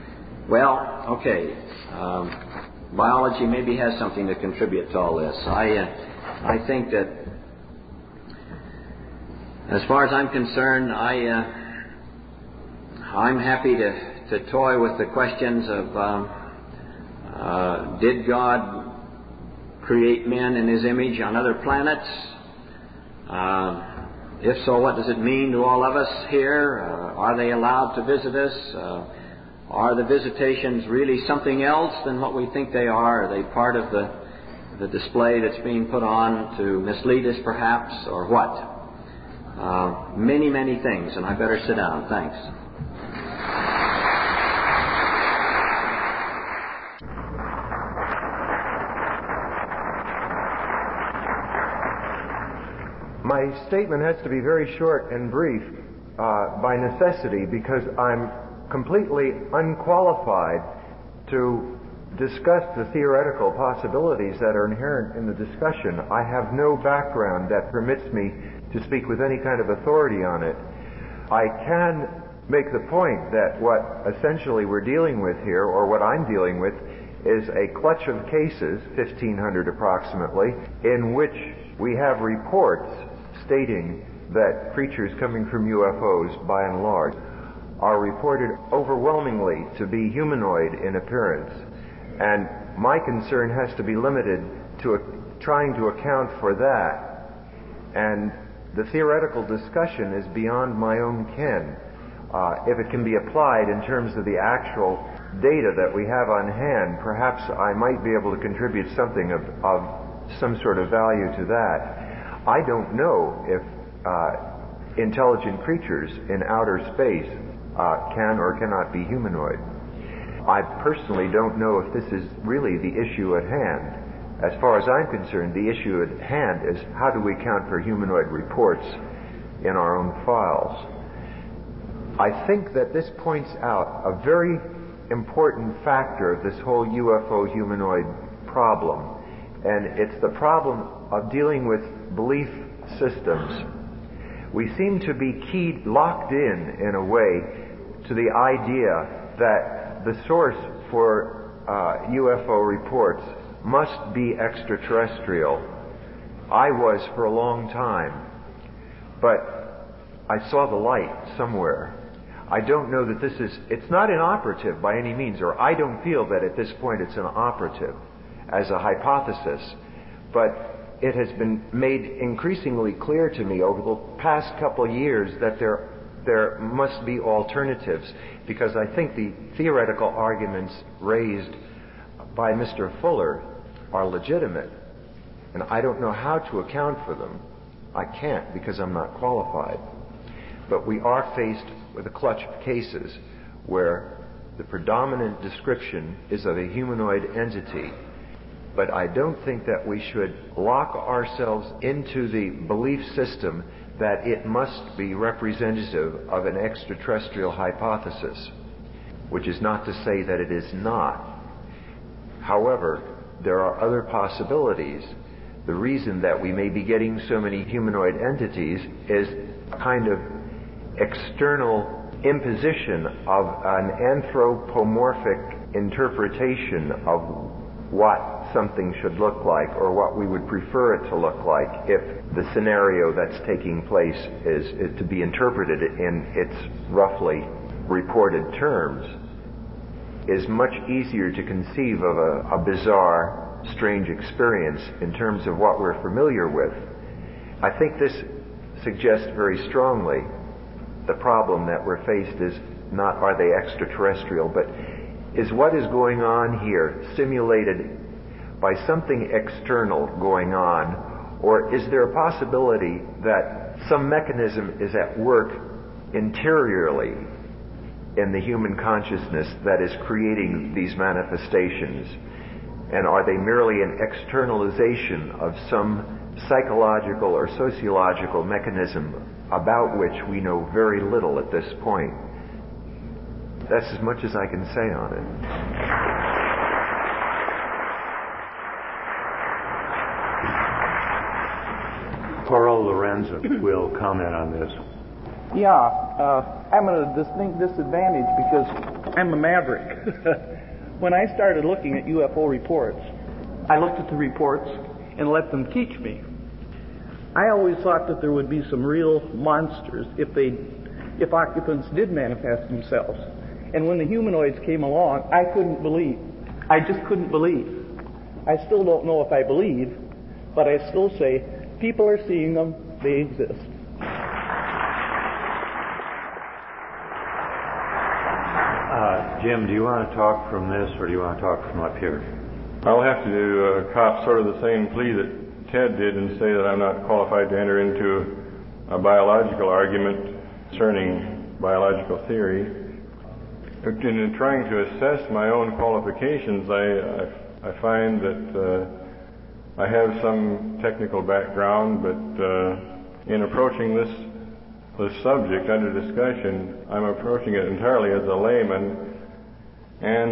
Well, okay. Um, biology maybe has something to contribute to all this. I, uh, I think that, as far as I'm concerned, I, uh, I'm happy to, to toy with the questions of um, uh, did God create men in His image on other planets? Uh, if so, what does it mean to all of us here? Uh, are they allowed to visit us? Uh, Are the visitations really something else than what we think they are? Are they part of the, the display that's being put on to mislead us perhaps, or what? Uh, many, many things, and I better sit down. Thanks. My statement has to be very short and brief uh, by necessity, because I'm completely unqualified to discussed the theoretical possibilities that are inherent in the discussion. I have no background that permits me to speak with any kind of authority on it. I can make the point that what essentially we're dealing with here, or what I'm dealing with, is a clutch of cases, fifteen hundred approximately, in which we have reports stating that creatures coming from U F Os, by and large, are reported overwhelmingly to be humanoid in appearance. And my concern has to be limited to a, trying to account for that. And the theoretical discussion is beyond my own ken. Uh, if it can be applied in terms of the actual data that we have on hand, perhaps I might be able to contribute something of, of some sort of value to that. I don't know if uh, intelligent creatures in outer space uh, can or cannot be humanoid. I personally don't know if this is really the issue at hand. As far as I'm concerned, the issue at hand is how do we count for humanoid reports in our own files. I think that this points out a very important factor of this whole U F O humanoid problem, and it's the problem of dealing with belief systems. We seem to be keyed, locked in, in a way, to the idea that the source for uh, U F O reports must be extraterrestrial. I was for a long time, but I saw the light somewhere. I don't know that this is, it's not inoperative by any means, or I don't feel that at this point it's inoperative as a hypothesis, but it has been made increasingly clear to me over the past couple of years that there there must be alternatives, because I think the theoretical arguments raised by Mister Fuller are legitimate, and I don't know how to account for them. I can't, because I'm not qualified. But we are faced with a clutch of cases where the predominant description is of a humanoid entity. But I don't think that we should lock ourselves into the belief system that it must be representative of an extraterrestrial hypothesis, which is not to say that it is not. However, there are other possibilities. The reason that we may be getting so many humanoid entities is a kind of external imposition of an anthropomorphic interpretation of what something should look like, or what we would prefer it to look like if the scenario that's taking place is, is to be interpreted in its roughly reported terms. Is much easier to conceive of a, a bizarre, strange experience in terms of what we're familiar with. I think this suggests very strongly the problem that we're faced is not are they extraterrestrial, but is what is going on here stimulated by something external going on, or is there a possibility that some mechanism is at work interiorly in the human consciousness that is creating these manifestations? And are they merely an externalization of some psychological or sociological mechanism about which we know very little at this point? That's as much as I can say on it. Carl Lorenzo will comment on this. Yeah, uh, I'm at a distinct disadvantage because I'm a maverick. When I started looking at U F O reports, I looked at the reports and let them teach me. I always thought that there would be some real monsters if they, if occupants did manifest themselves. And when the humanoids came along, I couldn't believe. I just couldn't believe. I still don't know if I believe, but I still say, people are seeing them, they exist. Uh, Jim, do you want to talk from this, or do you want to talk from up here? I'll have to uh, cop sort of the same plea that Ted did and say that I'm not qualified to enter into a biological argument concerning biological theory. In trying to assess my own qualifications, I, I, I find that uh, I have some technical background, but uh, in approaching this, this subject under discussion, I'm approaching it entirely as a layman, and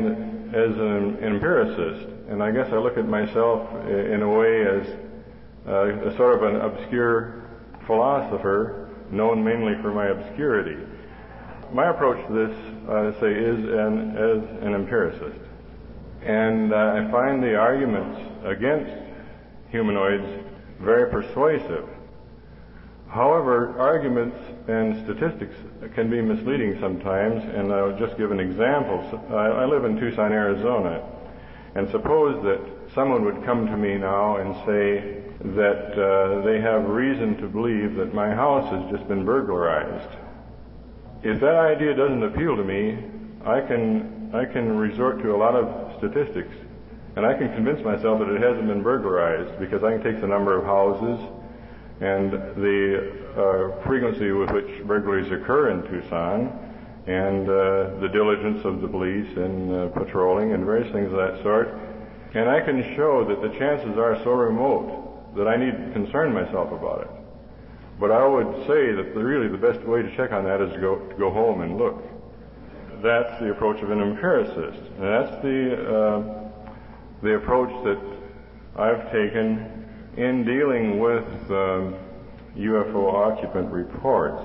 as an empiricist, and I guess I look at myself in a way as uh, a sort of an obscure philosopher, known mainly for my obscurity. My approach to this, I say, is an, as an empiricist. And uh, I find the arguments against humanoids very persuasive. However, arguments and statistics can be misleading sometimes, and I'll just give an example. I, I live in Tucson, Arizona, and suppose that someone would come to me now and say that uh, they have reason to believe that my house has just been burglarized. If that idea doesn't appeal to me, I can I can resort to a lot of statistics, and I can convince myself that it hasn't been burglarized because I can take the number of houses and the uh, frequency with which burglaries occur in Tucson, and uh, the diligence of the police in uh, patrolling and various things of that sort, and I can show that the chances are so remote that I need to concern myself about it. But I would say that the, really the best way to check on that is to go, to go home and look. That's the approach of an empiricist. And that's the, uh, the approach that I've taken in dealing with um, U F O occupant reports.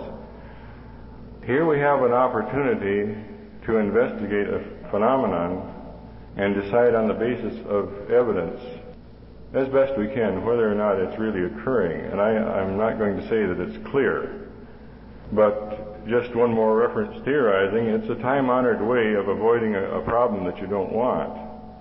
Here we have an opportunity to investigate a phenomenon and decide on the basis of evidence as best we can whether or not it's really occurring. And I, I'm not going to say that it's clear, but just one more reference theorizing, it's a time-honored way of avoiding a, a problem that you don't want.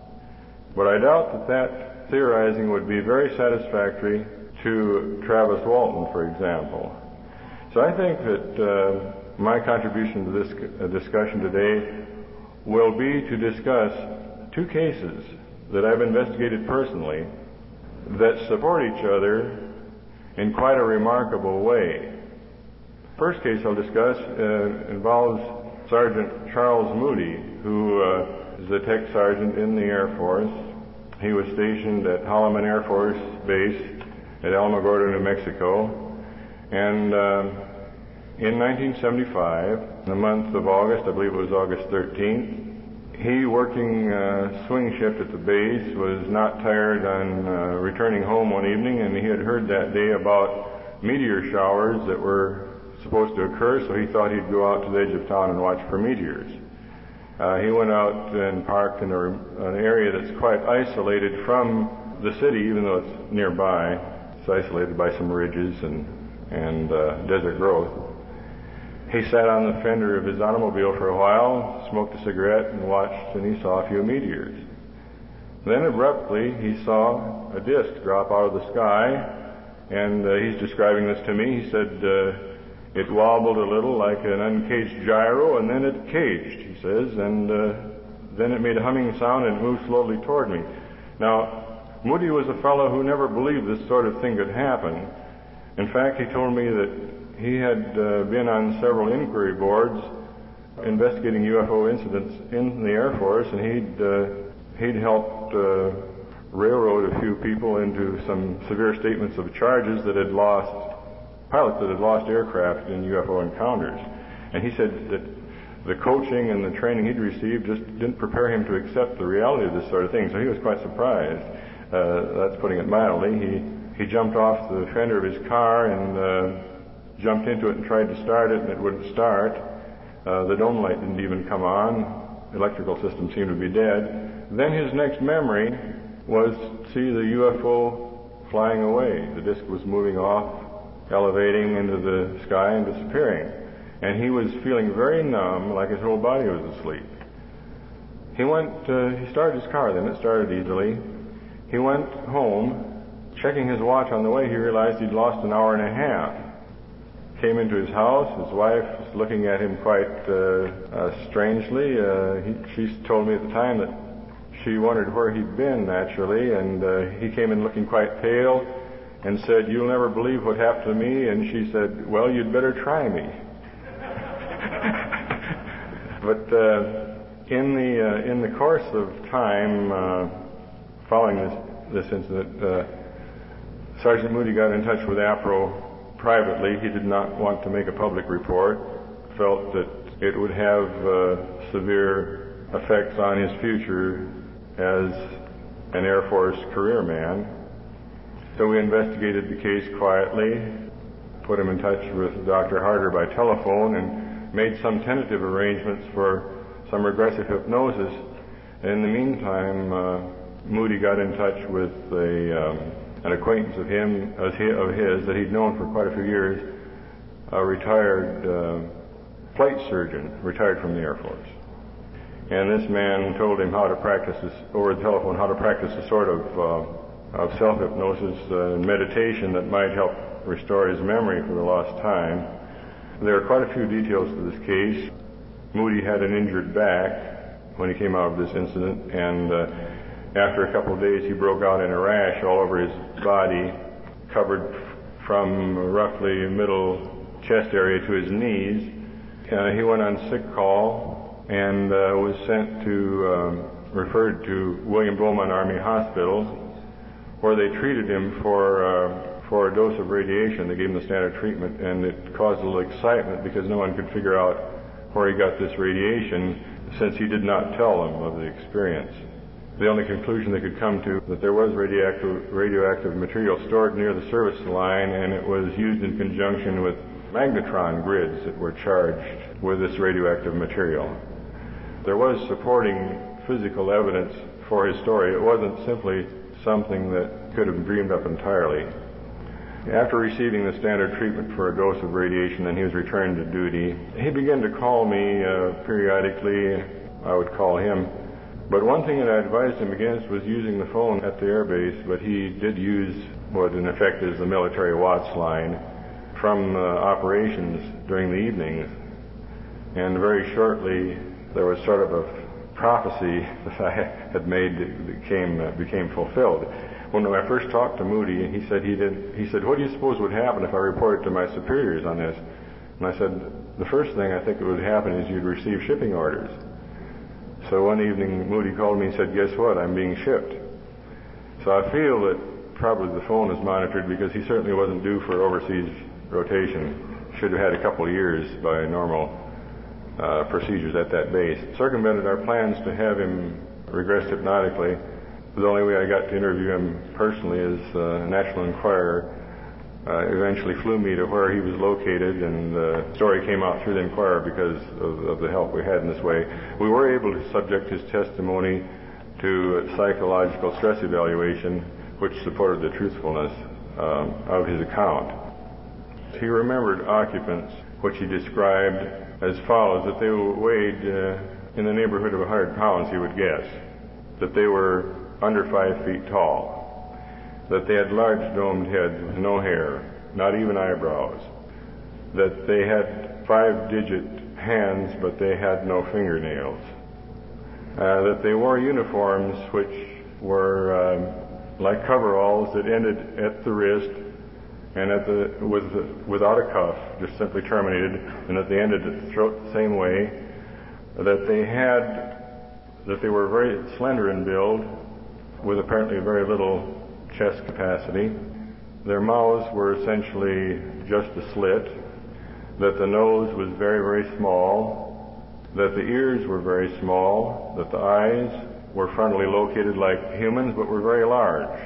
But I doubt that that theorizing would be very satisfactory to Travis Walton, for example. So I think that uh, my contribution to this uh, discussion today will be to discuss two cases that I've investigated personally that support each other in quite a remarkable way. First case I'll discuss uh, involves Sergeant Charles Moody, who uh, is a tech sergeant in the Air Force. He was stationed at Holloman Air Force Base at Alamogordo, New Mexico. And uh, in nineteen seventy-five, in the month of August, I believe it was August thirteenth, he, working uh, swing shift at the base, was not tired on uh, returning home one evening, and he had heard that day about meteor showers that were supposed to occur, so he thought he'd go out to the edge of town and watch for meteors. Uh, he went out and parked in a, an area that's quite isolated from the city, even though it's nearby. It's isolated by some ridges and, and uh, desert growth. He sat on the fender of his automobile for a while, smoked a cigarette, and watched, and he saw a few meteors. Then abruptly, he saw a disk drop out of the sky, and uh, he's describing this to me. He said, uh, it wobbled a little like an uncaged gyro, and then it caged, he says, and uh, then it made a humming sound and moved slowly toward me. Now, Moody was a fellow who never believed this sort of thing could happen. In fact, he told me that he had uh, been on several inquiry boards investigating U F O incidents in the Air Force, and he'd uh, he'd helped uh, railroad a few people into some severe statements of charges that had lost pilots that had lost aircraft in U F O encounters. And he said that the coaching and the training he'd received just didn't prepare him to accept the reality of this sort of thing. So he was quite surprised. Uh, that's putting it mildly. He he jumped off the fender of his car and uh, jumped into it and tried to start it, and it wouldn't start. Uh, the dome light didn't even come on. The electrical system seemed to be dead. Then his next memory was to see the U F O flying away. The disk was moving off, elevating into the sky and disappearing. And he was feeling very numb, like his whole body was asleep. He went, uh, he started his car then, it started easily. He went home, checking his watch on the way, he realized he'd lost an hour and a half. Came into his house. His wife was looking at him quite uh, uh, strangely. Uh, he, she told me at the time that she wondered where he'd been, naturally, and uh, he came in looking quite pale and said, "You'll never believe what happened to me." And she said, "Well, you'd better try me." But uh, in the uh, in the course of time uh, following this this incident, uh, Sergeant Moody got in touch with APRO privately. He did not want to make a public report, felt that it would have uh, severe effects on his future as an Air Force career man. So we investigated the case quietly, put him in touch with Doctor Harder by telephone, and made some tentative arrangements for some regressive hypnosis. In the meantime, uh, Moody got in touch with a, um, an acquaintance of him, of his, that he'd known for quite a few years, a retired uh, flight surgeon, retired from the Air Force. And this man told him how to practice this, over the telephone, how to practice a sort of, uh, of self-hypnosis uh, and meditation that might help restore his memory for the lost time. There are quite a few details to this case. Moody had an injured back when he came out of this incident, and uh, after a couple of days he broke out in a rash all over his body, covered from roughly middle chest area to his knees. Uh, he went on sick call and uh, was sent to, um, referred to William Beaumont Army Hospital, where they treated him for uh, for a dose of radiation. They gave him the standard treatment, and it caused a little excitement because no one could figure out where he got this radiation, since he did not tell them of the experience. The only conclusion they could come to that there was radioactive, radioactive material stored near the service line, and it was used in conjunction with magnetron grids that were charged with this radioactive material. There was supporting physical evidence for his story. It wasn't simply something that could have been dreamed up entirely. After receiving the standard treatment for a dose of radiation, and he was returned to duty, he began to call me uh, periodically. I would call him. But one thing that I advised him against was using the phone at the air base, but he did use what in effect is the military Watts line from uh, operations during the evenings. And very shortly, there was sort of a prophecy that I had made that became, uh, became fulfilled. When I first talked to Moody, he said he did. He said, "What do you suppose would happen if I reported to my superiors on this?" And I said, "The first thing I think that would happen is you'd receive shipping orders." So one evening, Moody called me and said, "Guess what? I'm being shipped." So I feel that probably the phone is monitored, because he certainly wasn't due for overseas rotation. Should have had a couple of years by normal uh, procedures at that base. Circumvented our plans to have him regressed hypnotically. The only way I got to interview him personally is uh, National Enquirer uh, eventually flew me to where he was located, and the story came out through the Enquirer because of, of the help we had in this way. We were able to subject his testimony to psychological stress evaluation, which supported the truthfulness um, of his account. He remembered occupants, which he described as follows: that they weighed uh, in the neighborhood of one hundred pounds, he would guess, that they were under five feet tall, that they had large domed heads with no hair, not even eyebrows, that they had five-digit hands but they had no fingernails, uh, that they wore uniforms which were um, like coveralls that ended at the wrist and at the with without a cuff, just simply terminated, and that they ended at the throat the same way, that they had that they were very slender in build, with apparently very little chest capacity. Their mouths were essentially just a slit, that the nose was very, very small, that the ears were very small, that the eyes were frontally located like humans but were very large.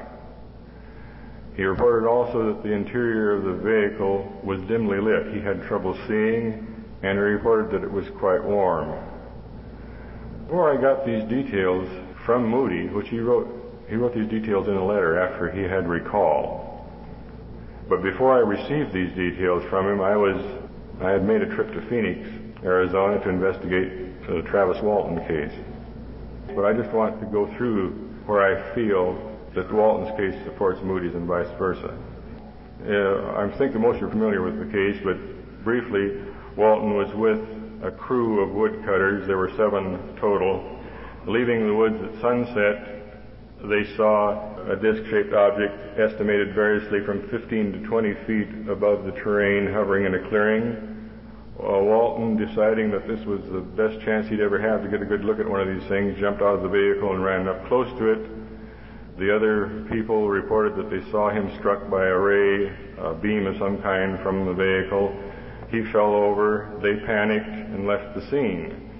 He reported also that the interior of the vehicle was dimly lit. He had trouble seeing, and he reported that it was quite warm. Before I got these details from Moody, which he wrote, he wrote these details in a letter after he had recall. But before I received these details from him, I was, I had made a trip to Phoenix, Arizona, to investigate the Travis Walton case. But I just want to go through where I feel that Walton's case supports Moody's and vice versa. Uh, I think the most you're familiar with the case, but briefly, Walton was with a crew of woodcutters. There were seven total. Leaving the woods at sunset, they saw a disc-shaped object estimated variously from fifteen to twenty feet above the terrain hovering in a clearing. Uh, Walton, deciding that this was the best chance he'd ever have to get a good look at one of these things, jumped out of the vehicle and ran up close to it. The other people reported that they saw him struck by a ray, a beam of some kind from the vehicle. He fell over, they panicked and left the scene.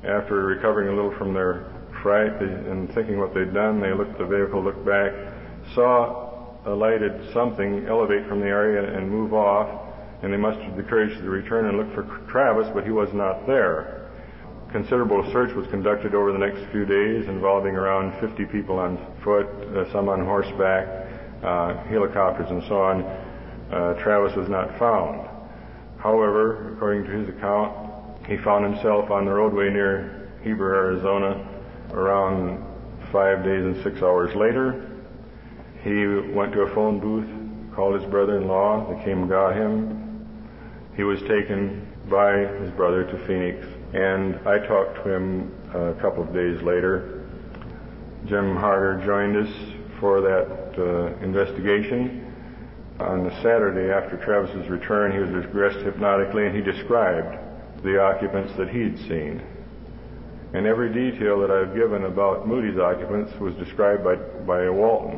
after recovering a little from their fright and thinking what they'd done, they looked at the vehicle, looked back, saw a lighted something elevate from the area and move off, and they mustered the courage to return and look for Travis, but he was not there. Considerable search was conducted over the next few days, involving around fifty people on foot, uh, some on horseback, uh, helicopters and so on. Uh, Travis was not found. However, according to his account, he found himself on the roadway near Heber, Arizona, around five days and six hours later. He went to a phone booth, called his brother-in-law. They came and got him. He was taken by his brother to Phoenix, and I talked to him a couple of days later. Jim Harder joined us for that uh, investigation. On the Saturday after Travis's return, he was dressed hypnotically, and he described the occupants that he'd seen. And every detail that I've given about Moody's occupants was described by, by Walton.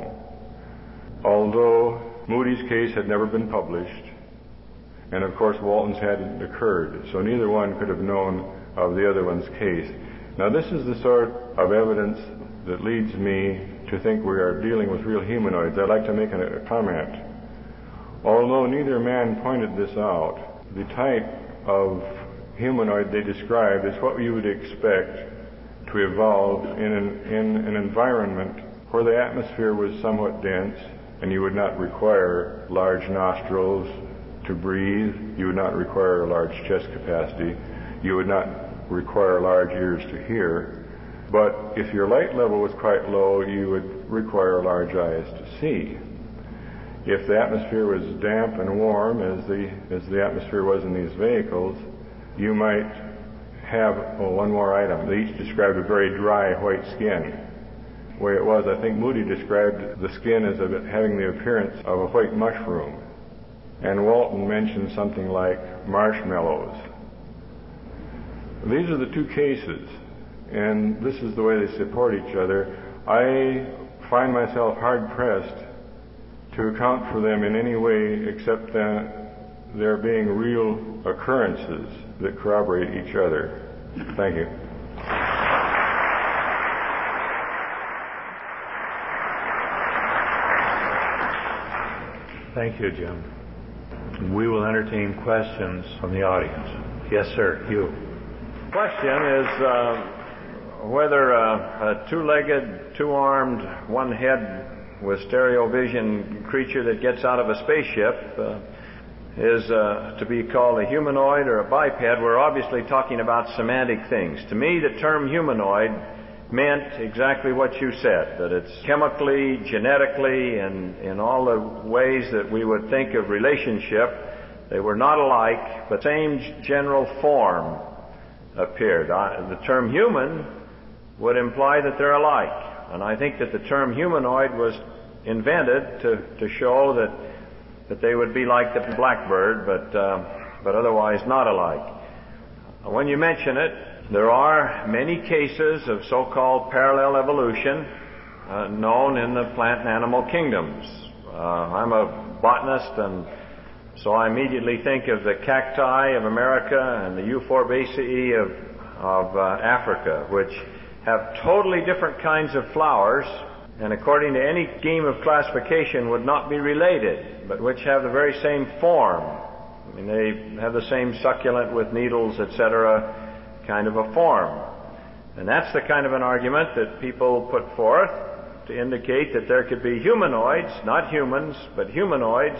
Although Moody's case had never been published, and of course Walton's hadn't occurred, so neither one could have known of the other one's case. Now this is the sort of evidence that leads me to think we are dealing with real humanoids. I'd like to make a, a comment. Although neither man pointed this out, the type of humanoid they described is what you would expect to evolve in an, in an environment where the atmosphere was somewhat dense and you would not require large nostrils to breathe, you would not require a large chest capacity, you would not require large ears to hear, but if your light level was quite low, you would require large eyes to see. If the atmosphere was damp and warm, as the, as the atmosphere was in these vehicles, you might have, oh, one more item. They each described a very dry white skin. The way it was, I think Moody described the skin as having the appearance of a white mushroom. And Walton mentioned something like marshmallows. These are the two cases, and this is the way they support each other. I find myself hard-pressed to account for them in any way except that there being real occurrences that corroborate each other. Thank you. Thank you, Jim. We will entertain questions from the audience. Yes, sir. You. Question is uh, whether a, a two-legged, two-armed, one-head with stereo vision creature that gets out of a spaceship uh, is uh, to be called a humanoid or a biped. We're obviously talking about semantic things. To me, the term humanoid meant exactly what you said, that it's chemically, genetically, and in all the ways that we would think of relationship, they were not alike, but same general form appeared. Uh, the term human would imply that they're alike. And I think that the term humanoid was invented to, to show that that they would be like the blackbird, but uh, but otherwise not alike. When you mention it, there are many cases of so-called parallel evolution uh, known in the plant and animal kingdoms. Uh, I'm a botanist, and so I immediately think of the cacti of America and the Euphorbiaceae of, of uh, Africa, which have totally different kinds of flowers, and according to any scheme of classification would not be related, but which have the very same form. I mean, they have the same succulent with needles, et cetera, kind of a form. And that's the kind of an argument that people put forth to indicate that there could be humanoids, not humans, but humanoids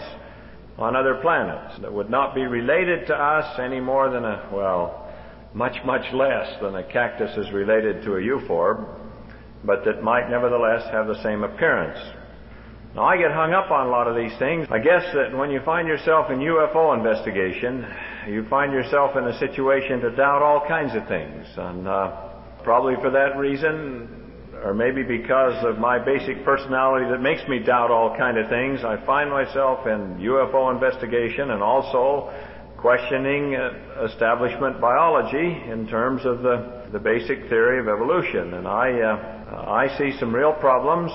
on other planets that would not be related to us any more than a, well, much, much less than a cactus is related to a euphorb, but that might nevertheless have the same appearance. Now, I get hung up on a lot of these things. I guess that when you find yourself in U F O investigation, you find yourself in a situation to doubt all kinds of things. And uh, probably for that reason, or maybe because of my basic personality that makes me doubt all kinds of things, I find myself in U F O investigation and also questioning uh, establishment biology in terms of the, the basic theory of evolution. And I, uh, I see some real problems,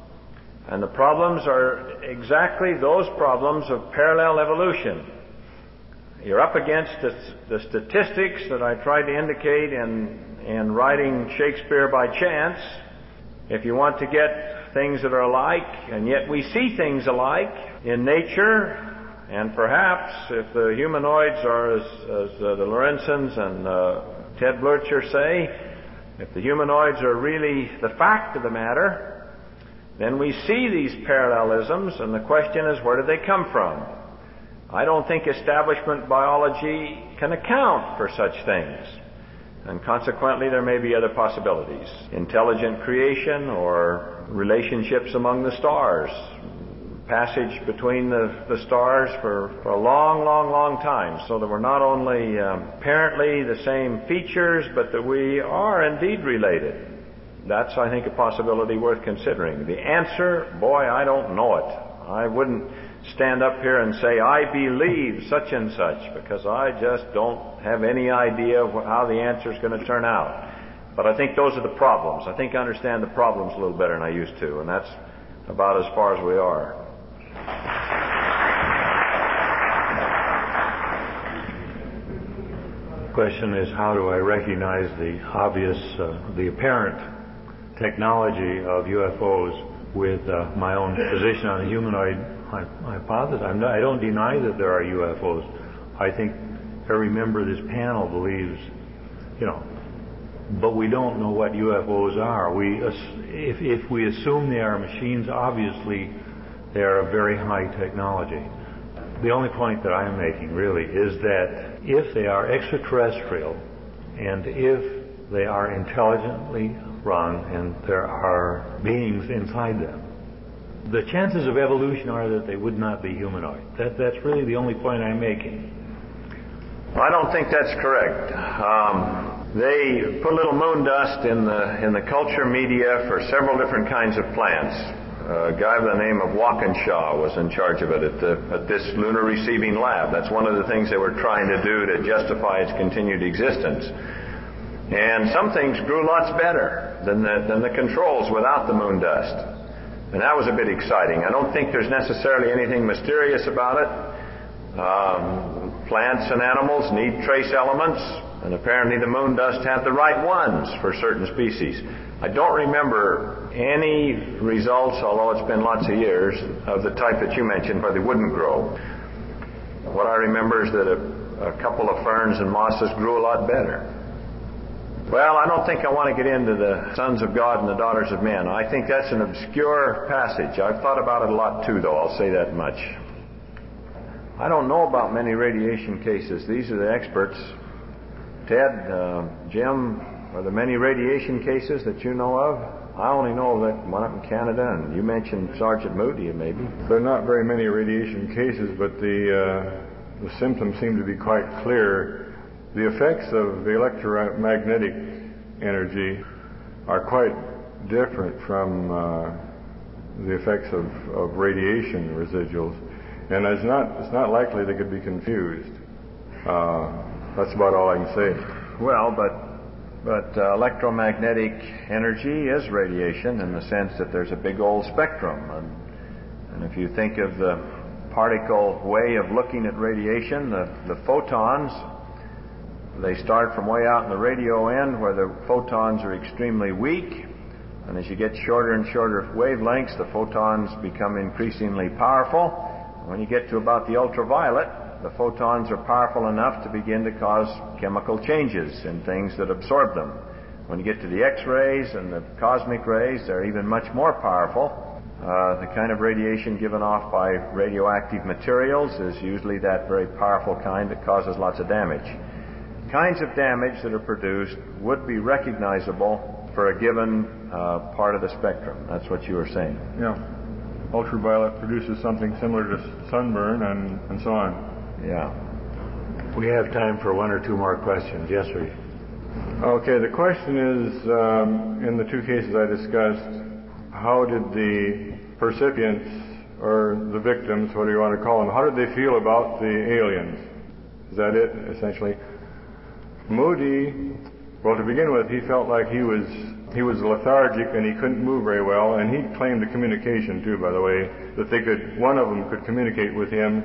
and the problems are exactly those problems of parallel evolution. you're up against the, the statistics that I tried to indicate in, in writing Shakespeare by Chance. If you want to get things that are alike, and yet we see things alike in nature, and perhaps if the humanoids are, as, as uh, the Lorenzens and uh, Ted Blurcher say, if the humanoids are really the fact of the matter, then we see these parallelisms, and the question is, where do they come from? I don't think establishment biology can account for such things. And consequently, there may be other possibilities. Intelligent creation or relationships among the stars. Passage between the, the stars for, for a long, long, long time. So that we're not only um, apparently the same features, but that we are indeed related. That's, I think, a possibility worth considering. The answer, boy, I don't know it. I wouldn't stand up here and say, I believe such and such, because I just don't have any idea of how the answer is going to turn out. But I think those are the problems. I think I understand the problems a little better than I used to, and that's about as far as we are. The question is, how do I recognize the obvious, uh, the apparent technology of U F Os with uh, my own position on the humanoid hypothesis? I'm not, I don't deny that there are U F Os. I think every member of this panel believes, you know, but we don't know what U F Os are. We, if, if we assume they are machines, obviously they are a very high technology. The only point that I'm making really is that if they are extraterrestrial and if they are intelligently run and there are beings inside them, the chances of evolution are that they would not be humanoid. That, that's really the only point I'm making. Well, I don't think that's correct. Um, they put a little moon dust in the in the culture media for several different kinds of plants. A guy by the name of Walkinshaw was in charge of it at, the, at this lunar receiving lab. That's one of the things they were trying to do to justify its continued existence. And some things grew lots better than the, than the controls without the moon dust. And that was a bit exciting. I don't think there's necessarily anything mysterious about it. Um, plants and animals need trace elements, and apparently the moon dust had the right ones for certain species. I don't remember any results, although it's been lots of years, of the type that you mentioned where they wouldn't grow. What I remember is that a, a couple of ferns and mosses grew a lot better. Well, I don't think I want to get into the sons of God and the daughters of men. I think that's an obscure passage. I've thought about it a lot too, though, I'll say that much. I don't know about many radiation cases. These are the experts. Ted, uh, Jim, are there many radiation cases that you know of? I only know that one up in Canada, and you mentioned Sergeant Moody, maybe. There are not very many radiation cases, but the, uh, the symptoms seem to be quite clear. The effects of the electromagnetic energy are quite different from uh, the effects of, of radiation residuals. And it's not, it's not likely they could be confused. Uh, that's about all I can say. Well, but but uh, electromagnetic energy is radiation in the sense that there's a big old spectrum. And, and if you think of the particle way of looking at radiation, the, the photons, they start from way out in the radio end where the photons are extremely weak. And as you get shorter and shorter wavelengths, the photons become increasingly powerful. When you get to about the ultraviolet, the photons are powerful enough to begin to cause chemical changes in things that absorb them. When you get to the X-rays and the cosmic rays, they're even much more powerful. Uh, the kind of radiation given off by radioactive materials is usually that very powerful kind that causes lots of damage. Kinds of damage that are produced would be recognizable for a given uh, part of the spectrum. That's what you were saying. Yeah. Ultraviolet produces something similar to sunburn and, and so on. Yeah. We have time for one or two more questions. Yes, sir. Okay, the question is, um, in the two cases I discussed, how did the percipients, or the victims, what do you want to call them, how did they feel about the aliens? Is that it, essentially? Moody, well, to begin with, he felt like he was he was lethargic and he couldn't move very well, and he claimed the communication too, by the way, that they could, one of them could communicate with him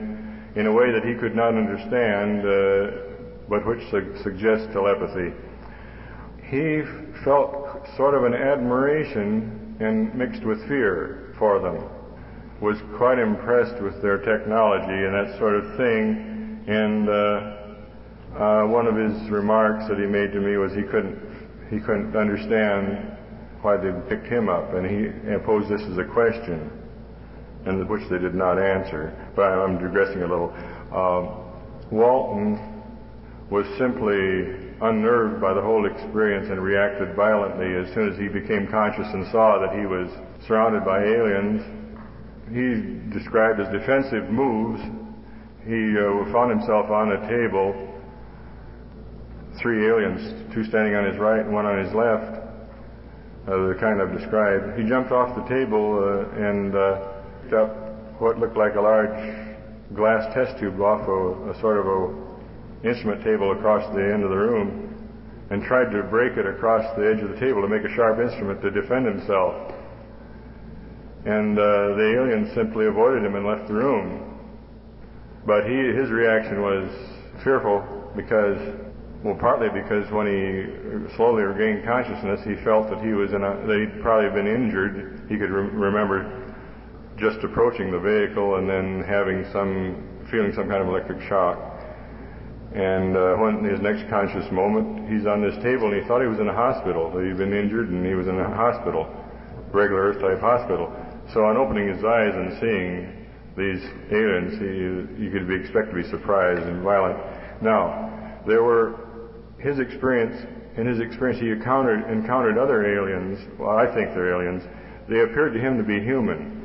in a way that he could not understand, uh, but which su- suggests telepathy. He felt sort of an admiration and mixed with fear for them, was quite impressed with their technology and that sort of thing. And uh, uh, one of his remarks that he made to me was he couldn't he couldn't understand why they picked him up, and he posed this as a question, and which they did not answer. But I'm digressing a little. Uh, Walton was simply unnerved by the whole experience and reacted violently as soon as he became conscious and saw that he was surrounded by aliens. He described as defensive moves. He uh, found himself on a table, three aliens, two standing on his right and one on his left, uh, the kind I've described. He jumped off the table uh, and uh, picked up what looked like a large glass test tube off a, a sort of a instrument table across the end of the room and tried to break it across the edge of the table to make a sharp instrument to defend himself. And uh, the alien simply avoided him and left the room. But he, his reaction was fearful because, well, partly because when he slowly regained consciousness, he felt that he was in a, that he'd probably been injured. He could re- remember just approaching the vehicle and then having some, feeling some kind of electric shock. And uh, when his next conscious moment, he's on this table and he thought he was in a hospital. He'd been injured and he was in a hospital, regular Earth-type hospital. So on opening his eyes and seeing these aliens, he, you could be expected to be surprised and violent. Now, there were his experience, in his experience he encountered, encountered other aliens. Well, I think they're aliens. They appeared to him to be human.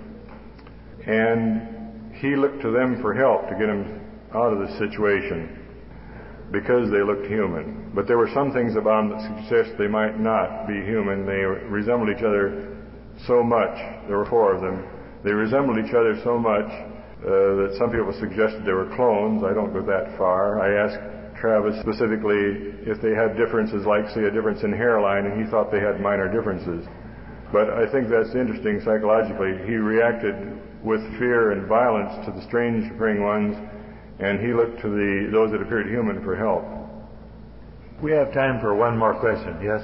And he looked to them for help to get him out of the situation, because they looked human. But there were some things about them that suggest they might not be human. They resembled each other so much. There were four of them. They resembled each other so much uh, that some people suggested they were clones. I don't go that far. I asked Travis specifically if they had differences, like, say, a difference in hairline, and he thought they had minor differences. But I think that's interesting psychologically. He reacted with fear and violence to the strange-appearing ones, and he looked to the those that appeared human for help. We have time for one more question. Yes?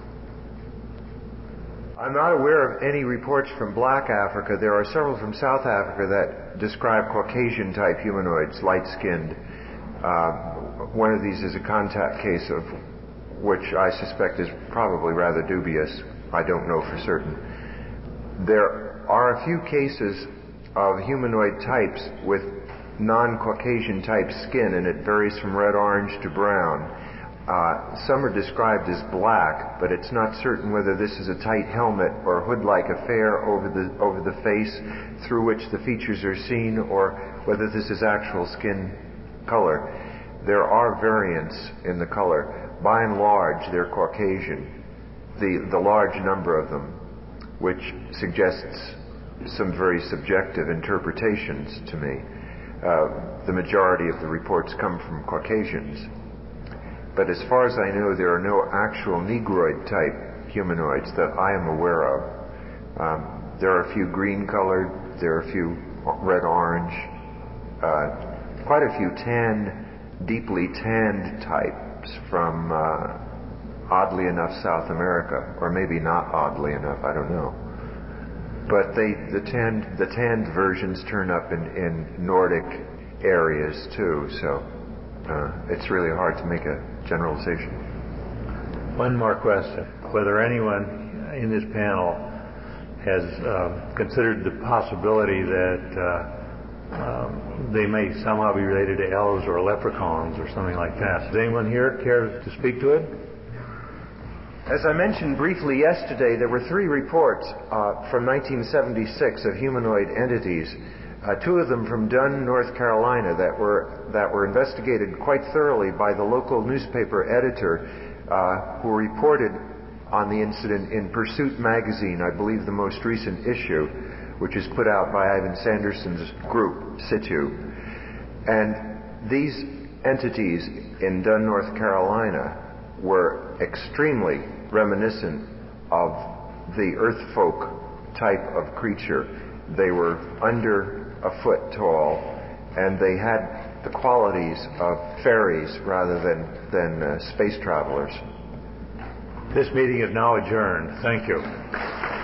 I'm not aware of any reports from Black Africa. There are several from South Africa that describe Caucasian-type humanoids, light-skinned. Uh, one of these is a contact case, of which I suspect is probably rather dubious. I don't know for certain. There are a few cases of humanoid types with non-Caucasian type skin, and it varies from red-orange to brown. Uh, some are described as black, but it's not certain whether this is a tight helmet or hood-like affair over the over the face through which the features are seen, or whether this is actual skin color. There are variants in the color. By and large, they're Caucasian, the, the large number of them, which suggests some very subjective interpretations to me. Uh, the majority of the reports come from Caucasians. But as far as I know, there are no actual Negroid-type humanoids that I am aware of. Um, there are a few green-colored, there are a few red-orange, uh, quite a few tan, deeply tanned types from, uh, oddly enough, South America, or maybe not oddly enough, I don't know. But they, the tanned, the tanned versions turn up in, in Nordic areas too, so uh, it's really hard to make a generalization. One more question. Whether anyone in this panel has uh, considered the possibility that uh, um, they may somehow be related to elves or leprechauns or something like that. Does anyone here care to speak to it? As I mentioned briefly yesterday, there were three reports uh, from nineteen seventy-six of humanoid entities, uh, two of them from Dunn, North Carolina, that were that were investigated quite thoroughly by the local newspaper editor, uh, who reported on the incident in Pursuit magazine, I believe the most recent issue, which is put out by Ivan Sanderson's group, Situ. And these entities in Dunn, North Carolina, were extremely reminiscent of the earth folk type of creature. They were under a foot tall, and they had the qualities of fairies rather than, than uh, space travelers. This meeting is now adjourned. Thank you.